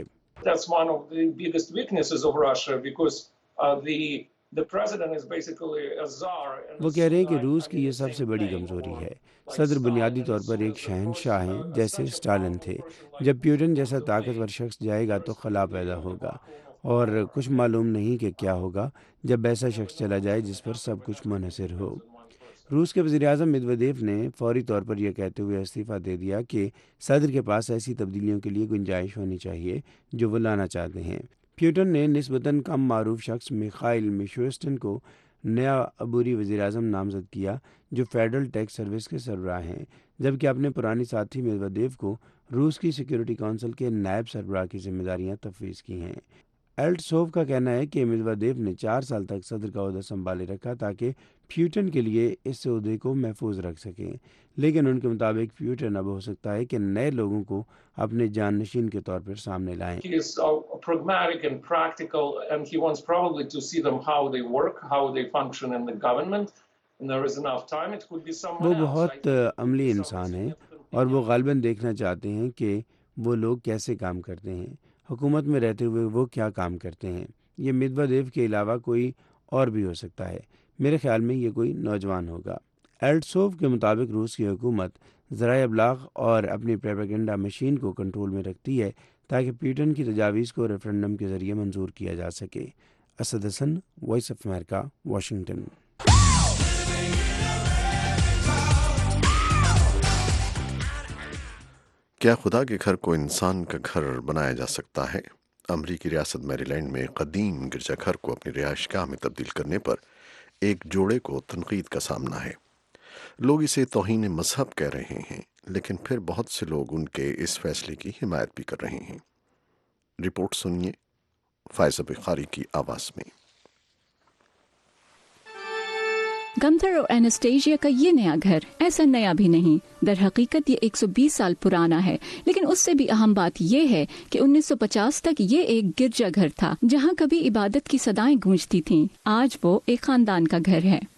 وہ کہہ رہے ہیں کہ روس کی یہ سب سے بڑی کمزوری ہے۔ صدر بنیادی طور پر ایک شہنشاہ ہیں جیسے اسٹالن تھے۔ جب پیوٹن جیسا طاقتور شخص جائے گا تو خلا پیدا ہوگا، اور کچھ معلوم نہیں کہ کیا ہوگا جب ایسا شخص چلا جائے جس پر سب کچھ منحصر ہو۔ روس کے وزیر اعظم میدویدیو نے فوری طور پر یہ کہتے ہوئے استعفیٰ دے دیا کہ صدر کے پاس ایسی تبدیلیوں کے لیے گنجائش ہونی چاہیے جو وہ لانا چاہتے ہیں۔ پیوٹن نے نسبتاً کم معروف شخص میخائیل میشوستن کو نیا عبوری وزیر اعظم نامزد کیا جو فیڈرل ٹیکس سروس کے سربراہ ہیں، جبکہ اپنے پرانے ساتھی میدویدیو کو روس کی سیکیورٹی کونسل کے نائب سربراہ کی ذمہ داریاں تفویض کی ہیں۔ ایلٹسوو کا کہنا ہے کہ میدویدیو نے 4 سال تک صدر کا عہدہ سنبھالے رکھا تاکہ پیوٹن کے لیے اس عہدے کو محفوظ رکھ سکیں، لیکن ان کے مطابق پیوٹن اب ہو سکتا ہے کہ نئے لوگوں کو اپنے جانشین کے طور پر سامنے لائیں۔ وہ بہت عملی انسان ہیں اور وہ غالباً دیکھنا چاہتے ہیں کہ وہ لوگ کیسے کام کرتے ہیں، حکومت میں رہتے ہوئے وہ کیا کام کرتے ہیں۔ یہ میدویدیو کے علاوہ کوئی اور بھی ہو سکتا ہے، میرے خیال میں یہ کوئی نوجوان ہوگا۔ ایلٹسوو کے مطابق روس کی حکومت ذرائع ابلاغ اور اپنی پروپیگنڈا مشین کو کنٹرول میں رکھتی ہے تاکہ پیوٹن کی تجاویز کو ریفرنڈم کے ذریعے منظور کیا جا سکے۔ Asad Hasan, voice of America, Washington. کیا خدا کے گھر کو انسان کا گھر بنایا جا سکتا ہے؟ امریکی ریاست میری لینڈ میں قدیم گرجا گھر کو اپنی رہائش گاہ میں تبدیل کرنے پر ایک جوڑے کو تنقید کا سامنا ہے۔ لوگ اسے توہین مذہب کہہ رہے ہیں، لیکن پھر بہت سے لوگ ان کے اس فیصلے کی حمایت بھی کر رہے ہیں۔ رپورٹ سنیے فائزہ بخاری کی آواز میں۔ گنتھر اور اینسٹیشیا کا یہ نیا گھر ایسا نیا بھی نہیں، در حقیقت یہ 120 سال پرانا ہے، لیکن اس سے بھی اہم بات یہ ہے کہ 1950 تک یہ ایک گرجا گھر تھا جہاں کبھی عبادت کی صدائیں گونجتی تھیں۔ آج وہ ایک خاندان کا گھر ہے۔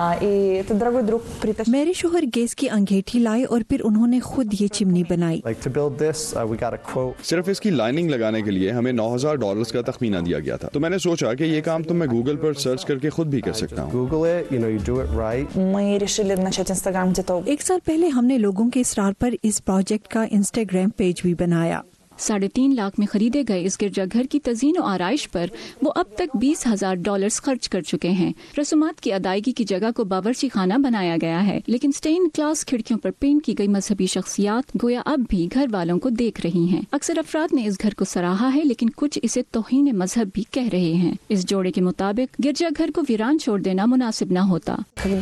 میرے شوہر گیس کی انگیٹھی لائے اور پھر انہوں نے خود یہ چمنی بنائی۔ صرف اس کی لائننگ لگانے کے لیے ہمیں $9,000 کا تخمینہ دیا گیا تھا، تو میں نے سوچا کہ یہ کام تو میں گوگل پر سرچ کر کے خود بھی کر سکتا ہوں۔ 1 سال پہلے ہم نے لوگوں کے اصرار پر اس پروجیکٹ کا انسٹاگرام پیج بھی بنایا۔ 3.5 لاکھ میں خریدے گئے اس گرجا گھر کی تزئین و آرائش پر وہ اب تک $20,000 خرچ کر چکے ہیں۔ رسومات کی ادائیگی کی جگہ کو باورچی خانہ بنایا گیا ہے، لیکن سٹین گلاس کھڑکیوں پر پینٹ کی گئی مذہبی شخصیات گویا اب بھی گھر والوں کو دیکھ رہی ہیں۔ اکثر افراد نے اس گھر کو سراہا ہے، لیکن کچھ اسے توہین مذہب بھی کہہ رہے ہیں۔ اس جوڑے کے مطابق گرجا گھر کو ویران چھوڑ دینا مناسب نہ ہوتا۔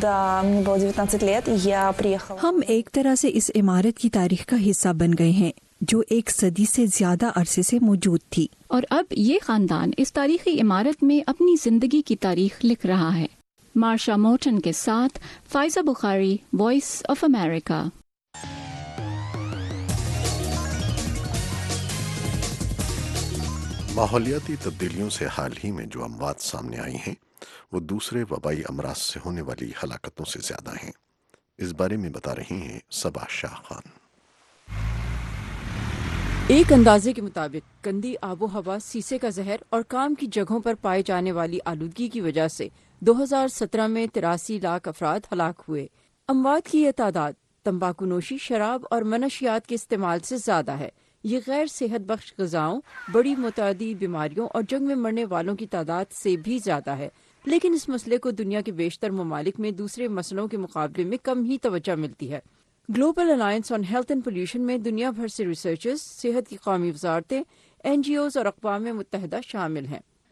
ہم ایک طرح سے اس عمارت کی تاریخ کا حصہ بن گئے ہیں جو 1 صدی سے زیادہ عرصے سے موجود تھی، اور اب یہ خاندان اس تاریخی عمارت میں اپنی زندگی کی تاریخ لکھ رہا ہے۔ مارشا مورٹن کے ساتھ Faiza Bukhari, voice of America. ماحولیاتی تبدیلیوں سے حال ہی میں جو اموات سامنے آئی ہیں وہ دوسرے وبائی امراض سے ہونے والی ہلاکتوں سے زیادہ ہیں۔ اس بارے میں بتا رہی ہیں صبا شاہ خان۔ ایک اندازے کے مطابق گندی آب و ہوا، سیسے کا زہر اور کام کی جگہوں پر پائے جانے والی آلودگی کی وجہ سے 2017 میں 83 لاکھ افراد ہلاک ہوئے۔ اموات کی یہ تعداد تمباکو نوشی، شراب اور منشیات کے استعمال سے زیادہ ہے۔ یہ غیر صحت بخش غذاؤں، بڑی متعدی بیماریوں اور جنگ میں مرنے والوں کی تعداد سے بھی زیادہ ہے، لیکن اس مسئلے کو دنیا کے بیشتر ممالک میں دوسرے مسئلوں کے مقابلے میں کم ہی توجہ ملتی ہے۔ Global alliance on health and pollution میں دنیا بھر سے ریسرچرز، صحت کی قومی وزارتیں، NGOs اور اقوام متحدہ شامل ہیں۔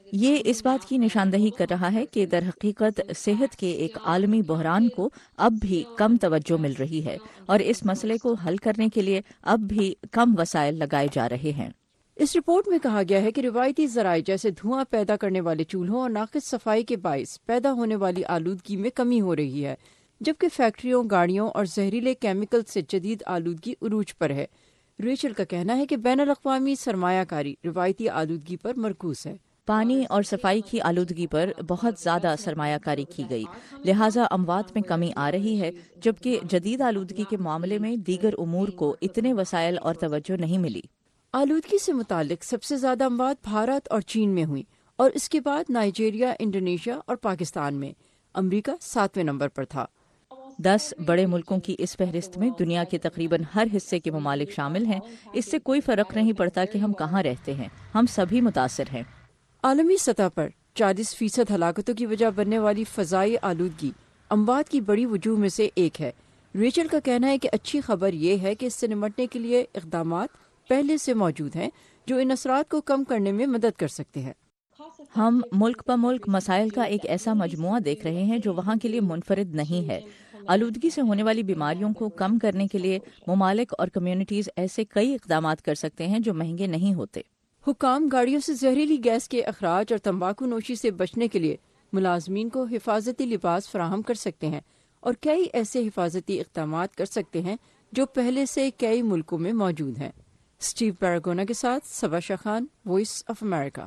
یہ اس بات کی نشاندہی کر رہا ہے کہ در حقیقت صحت کے ایک عالمی بحران کو اب بھی کم توجہ مل رہی ہے اور اس مسئلے کو حل کرنے کے لیے اب بھی کم وسائل لگائے جا رہے ہیں۔ اس رپورٹ میں کہا گیا ہے کہ روایتی ذرائع جیسے دھواں پیدا کرنے والے چولہوں اور ناقص صفائی کے باعث پیدا ہونے والی آلودگی میں کمی ہو رہی ہے، جبکہ فیکٹریوں، گاڑیوں اور زہریلے کیمیکل سے جدید آلودگی عروج پر ہے۔ ریچل کا کہنا ہے کہ بین الاقوامی سرمایہ کاری روایتی آلودگی پر مرکوز ہے۔ پانی اور صفائی کی آلودگی پر بہت زیادہ سرمایہ کاری کی گئی، لہٰذا اموات میں کمی آ رہی ہے، جبکہ جدید آلودگی کے معاملے میں دیگر امور کو اتنے وسائل اور توجہ نہیں ملی۔ آلودگی سے متعلق سب سے زیادہ اموات بھارت اور چین میں ہوئی اور اس کے بعد نائجیریا، انڈونیشیا اور پاکستان میں۔ امریکہ 7ویں نمبر پر تھا۔ 10 بڑے ملکوں کی اس فہرست میں دنیا کے تقریباً ہر حصے کے ممالک شامل ہیں۔ اس سے کوئی فرق نہیں پڑتا کہ ہم کہاں رہتے ہیں، ہم سبھی متاثر ہیں۔ عالمی سطح پر 40% ہلاکتوں کی وجہ بننے والی فضائی آلودگی اموات کی بڑی وجوہ میں سے ایک ہے۔ ریچل کا کہنا ہے کہ اچھی خبر یہ ہے کہ اس سے نمٹنے کے لیے اقدامات پہلے سے موجود ہیں جو ان اثرات کو کم کرنے میں مدد کر سکتے ہیں۔ ہم ملک پہ ملک مسائل کا ایک ایسا مجموعہ دیکھ رہے ہیں جو وہاں کے لیے منفرد نہیں ہے۔ آلودگی سے ہونے والی بیماریوں کو کم کرنے کے لیے ممالک اور کمیونٹیز ایسے کئی اقدامات کر سکتے ہیں جو مہنگے نہیں ہوتے۔ حکام گاڑیوں سے زہریلی گیس کے اخراج اور تمباکو نوشی سے بچنے کے لیے ملازمین کو حفاظتی لباس فراہم کر سکتے ہیں اور کئی ایسے حفاظتی اقدامات کر سکتے ہیں جو پہلے سے کئی ملکوں میں موجود ہیں۔ اسٹیو پیراگونا کے ساتھ Saba Shah Khan, voice of America.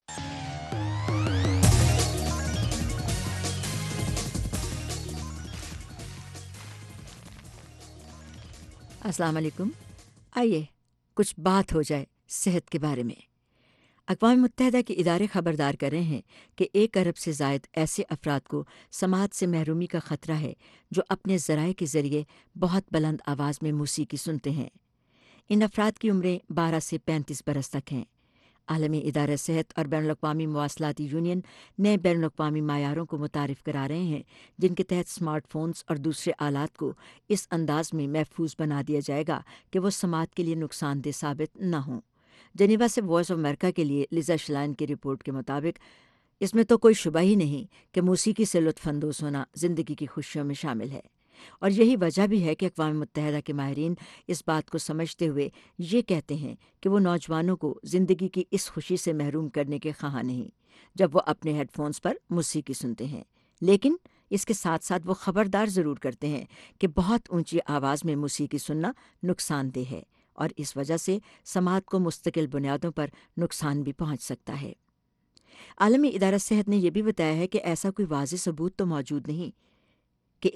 السلام علیکم۔ آئیے کچھ بات ہو جائے صحت کے بارے میں۔ اقوام متحدہ کے ادارے خبردار کر رہے ہیں کہ 1 ارب سے زائد ایسے افراد کو سماعت سے محرومی کا خطرہ ہے جو اپنے ذرائع کے ذریعے بہت بلند آواز میں موسیقی سنتے ہیں۔ ان افراد کی عمریں 12 سے 35 برس تک ہیں۔ عالمی ادارہ صحت اور بین الاقوامی مواصلاتی یونین نئے بین الاقوامی معیاروں کو متعارف کرا رہے ہیں جن کے تحت اسمارٹ فونز اور دوسرے آلات کو اس انداز میں محفوظ بنا دیا جائے گا کہ وہ سماعت کے لیے نقصان دہ ثابت نہ ہوں۔ جنیوا سے وائس آف امریکہ کے لیے لیزا شلائن کی رپورٹ کے مطابق اس میں تو کوئی شبہ ہی نہیں کہ موسیقی سے لطف اندوز ہونا زندگی کی خوشیوں میں شامل ہے، اور یہی وجہ بھی ہے کہ اقوام متحدہ کے ماہرین اس بات کو سمجھتے ہوئے یہ کہتے ہیں کہ وہ نوجوانوں کو زندگی کی اس خوشی سے محروم کرنے کے خواہاں نہیں جب وہ اپنے ہیڈ فونز پر موسیقی سنتے ہیں، لیکن اس کے ساتھ ساتھ وہ خبردار ضرور کرتے ہیں کہ بہت اونچی آواز میں موسیقی سننا نقصان دہ ہے اور اس وجہ سے سماعت کو مستقل بنیادوں پر نقصان بھی پہنچ سکتا ہے۔ عالمی ادارہ صحت نے یہ بھی بتایا ہے کہ ایسا کوئی واضح ثبوت تو موجود نہیں کہ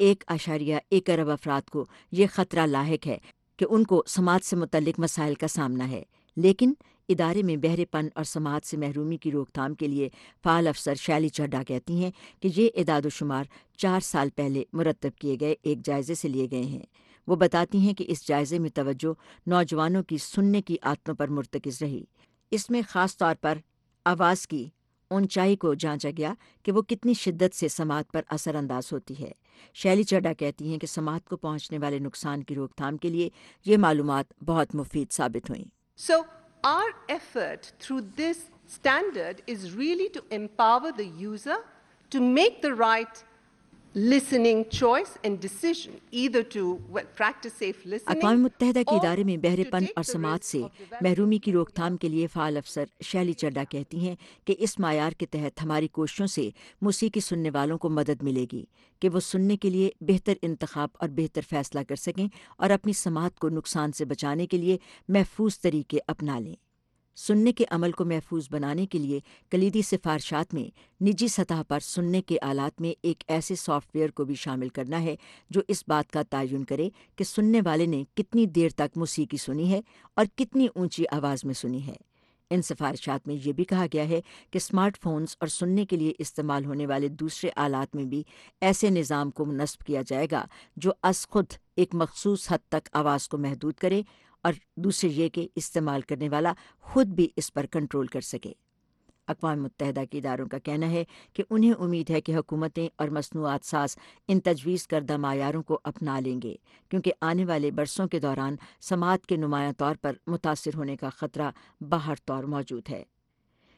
1.1 ارب افراد کو یہ خطرہ لاحق ہے کہ ان کو سماعت سے متعلق مسائل کا سامنا ہے، لیکن ادارے میں بہرے پن اور سماعت سے محرومی کی روک تھام کے لیے فعال افسر شیلی چڈھا کہتی ہیں کہ یہ اعداد و شمار 4 سال پہلے مرتب کیے گئے ایک جائزے سے لیے گئے ہیں۔ وہ بتاتی ہیں کہ اس جائزے میں توجہ نوجوانوں کی سننے کی عادتوں پر مرتکز رہی۔ اس میں خاص طور پر آواز کی اونچائی کو جانچا گیا کہ وہ کتنی شدت سے سماعت پر اثر انداز ہوتی ہے۔ شیلی چڈھا کہتی ہیں کہ سماعت کو پہنچنے والے نقصان کی روک تھام کے لیے یہ معلومات بہت مفید ثابت ہوئیں۔ So our effort through this standard is really to empower the user to make the right listening choice and decision, either to practice safe listening. اقوام متحدہ کے ادارے میں بہرے پن اور سماعت سے محرومی کی روک تھام کے لیے فعال افسر شیلی چڈھا کہتی ہیں کہ اس معیار کے تحت ہماری کوششوں سے موسیقی سننے والوں کو مدد ملے گی کہ وہ سننے کے لیے بہتر انتخاب اور بہتر فیصلہ کر سکیں اور اپنی سماعت کو نقصان سے بچانے کے لیے محفوظ طریقے اپنا لیں۔ سننے کے عمل کو محفوظ بنانے کے لیے کلیدی سفارشات میں نجی سطح پر سننے کے آلات میں ایک ایسے سافٹ ویئر کو بھی شامل کرنا ہے جو اس بات کا تعین کرے کہ سننے والے نے کتنی دیر تک موسیقی سنی ہے اور کتنی اونچی آواز میں سنی ہے۔ ان سفارشات میں یہ بھی کہا گیا ہے کہ اسمارٹ فونز اور سننے کے لیے استعمال ہونے والے دوسرے آلات میں بھی ایسے نظام کو نصب کیا جائے گا جو از خود ایک مخصوص حد تک آواز کو محدود کرے اور دوسرے یہ کہ استعمال کرنے والا خود بھی اس پر کنٹرول کر سکے۔ اقوام متحدہ کے اداروں کا کہنا ہے کہ انہیں امید ہے کہ حکومتیں اور مصنوعات ساز ان تجویز کردہ معیاروں کو اپنا لیں گے کیونکہ آنے والے برسوں کے دوران سماعت کے نمایاں طور پر متاثر ہونے کا خطرہ باہر طور موجود ہے۔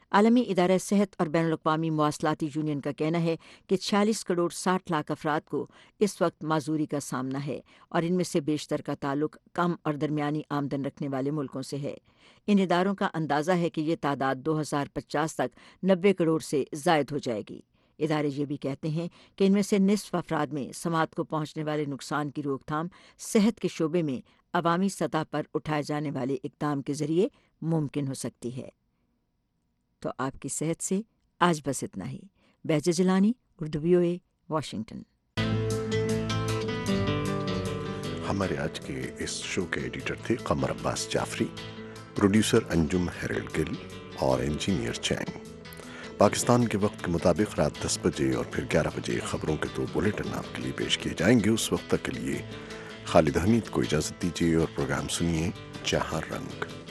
عالمی ادارہ صحت اور بین الاقوامی مواصلاتی یونین کا کہنا ہے کہ 46 کروڑ 60 لاکھ افراد کو اس وقت معذوری کا سامنا ہے اور ان میں سے بیشتر کا تعلق کم اور درمیانی آمدن رکھنے والے ملکوں سے ہے۔ ان اداروں کا اندازہ ہے کہ یہ تعداد 2050 تک 90 کروڑ سے زائد ہو جائے گی۔ ادارے یہ بھی کہتے ہیں کہ ان میں سے نصف افراد میں سماعت کو پہنچنے والے نقصان کی روک تھام صحت کے شعبے میں عوامی سطح پر اٹھائے جانے والے اقدام کے ذریعے ممکن ہو سکتی ہے۔ تو آپ کی صحت سے آج بس اتنا ہی۔ Bahja Jilani, Urdu VOA، Washington. ہمارے آج کے اس شو کے ایڈیٹر تھے قمر عباس جعفری، پروڈیوسر انجم ہیرلڈ گل اور انجینئر چینگ۔ پاکستان کے وقت کے مطابق رات 10 بجے اور پھر 11 بجے خبروں کے 2 بلیٹن آپ کے لیے پیش کیے جائیں گے۔ اس وقت تک کے لیے خالد حمید کو اجازت دیجیے اور پروگرام سنیے جہاں رنگ۔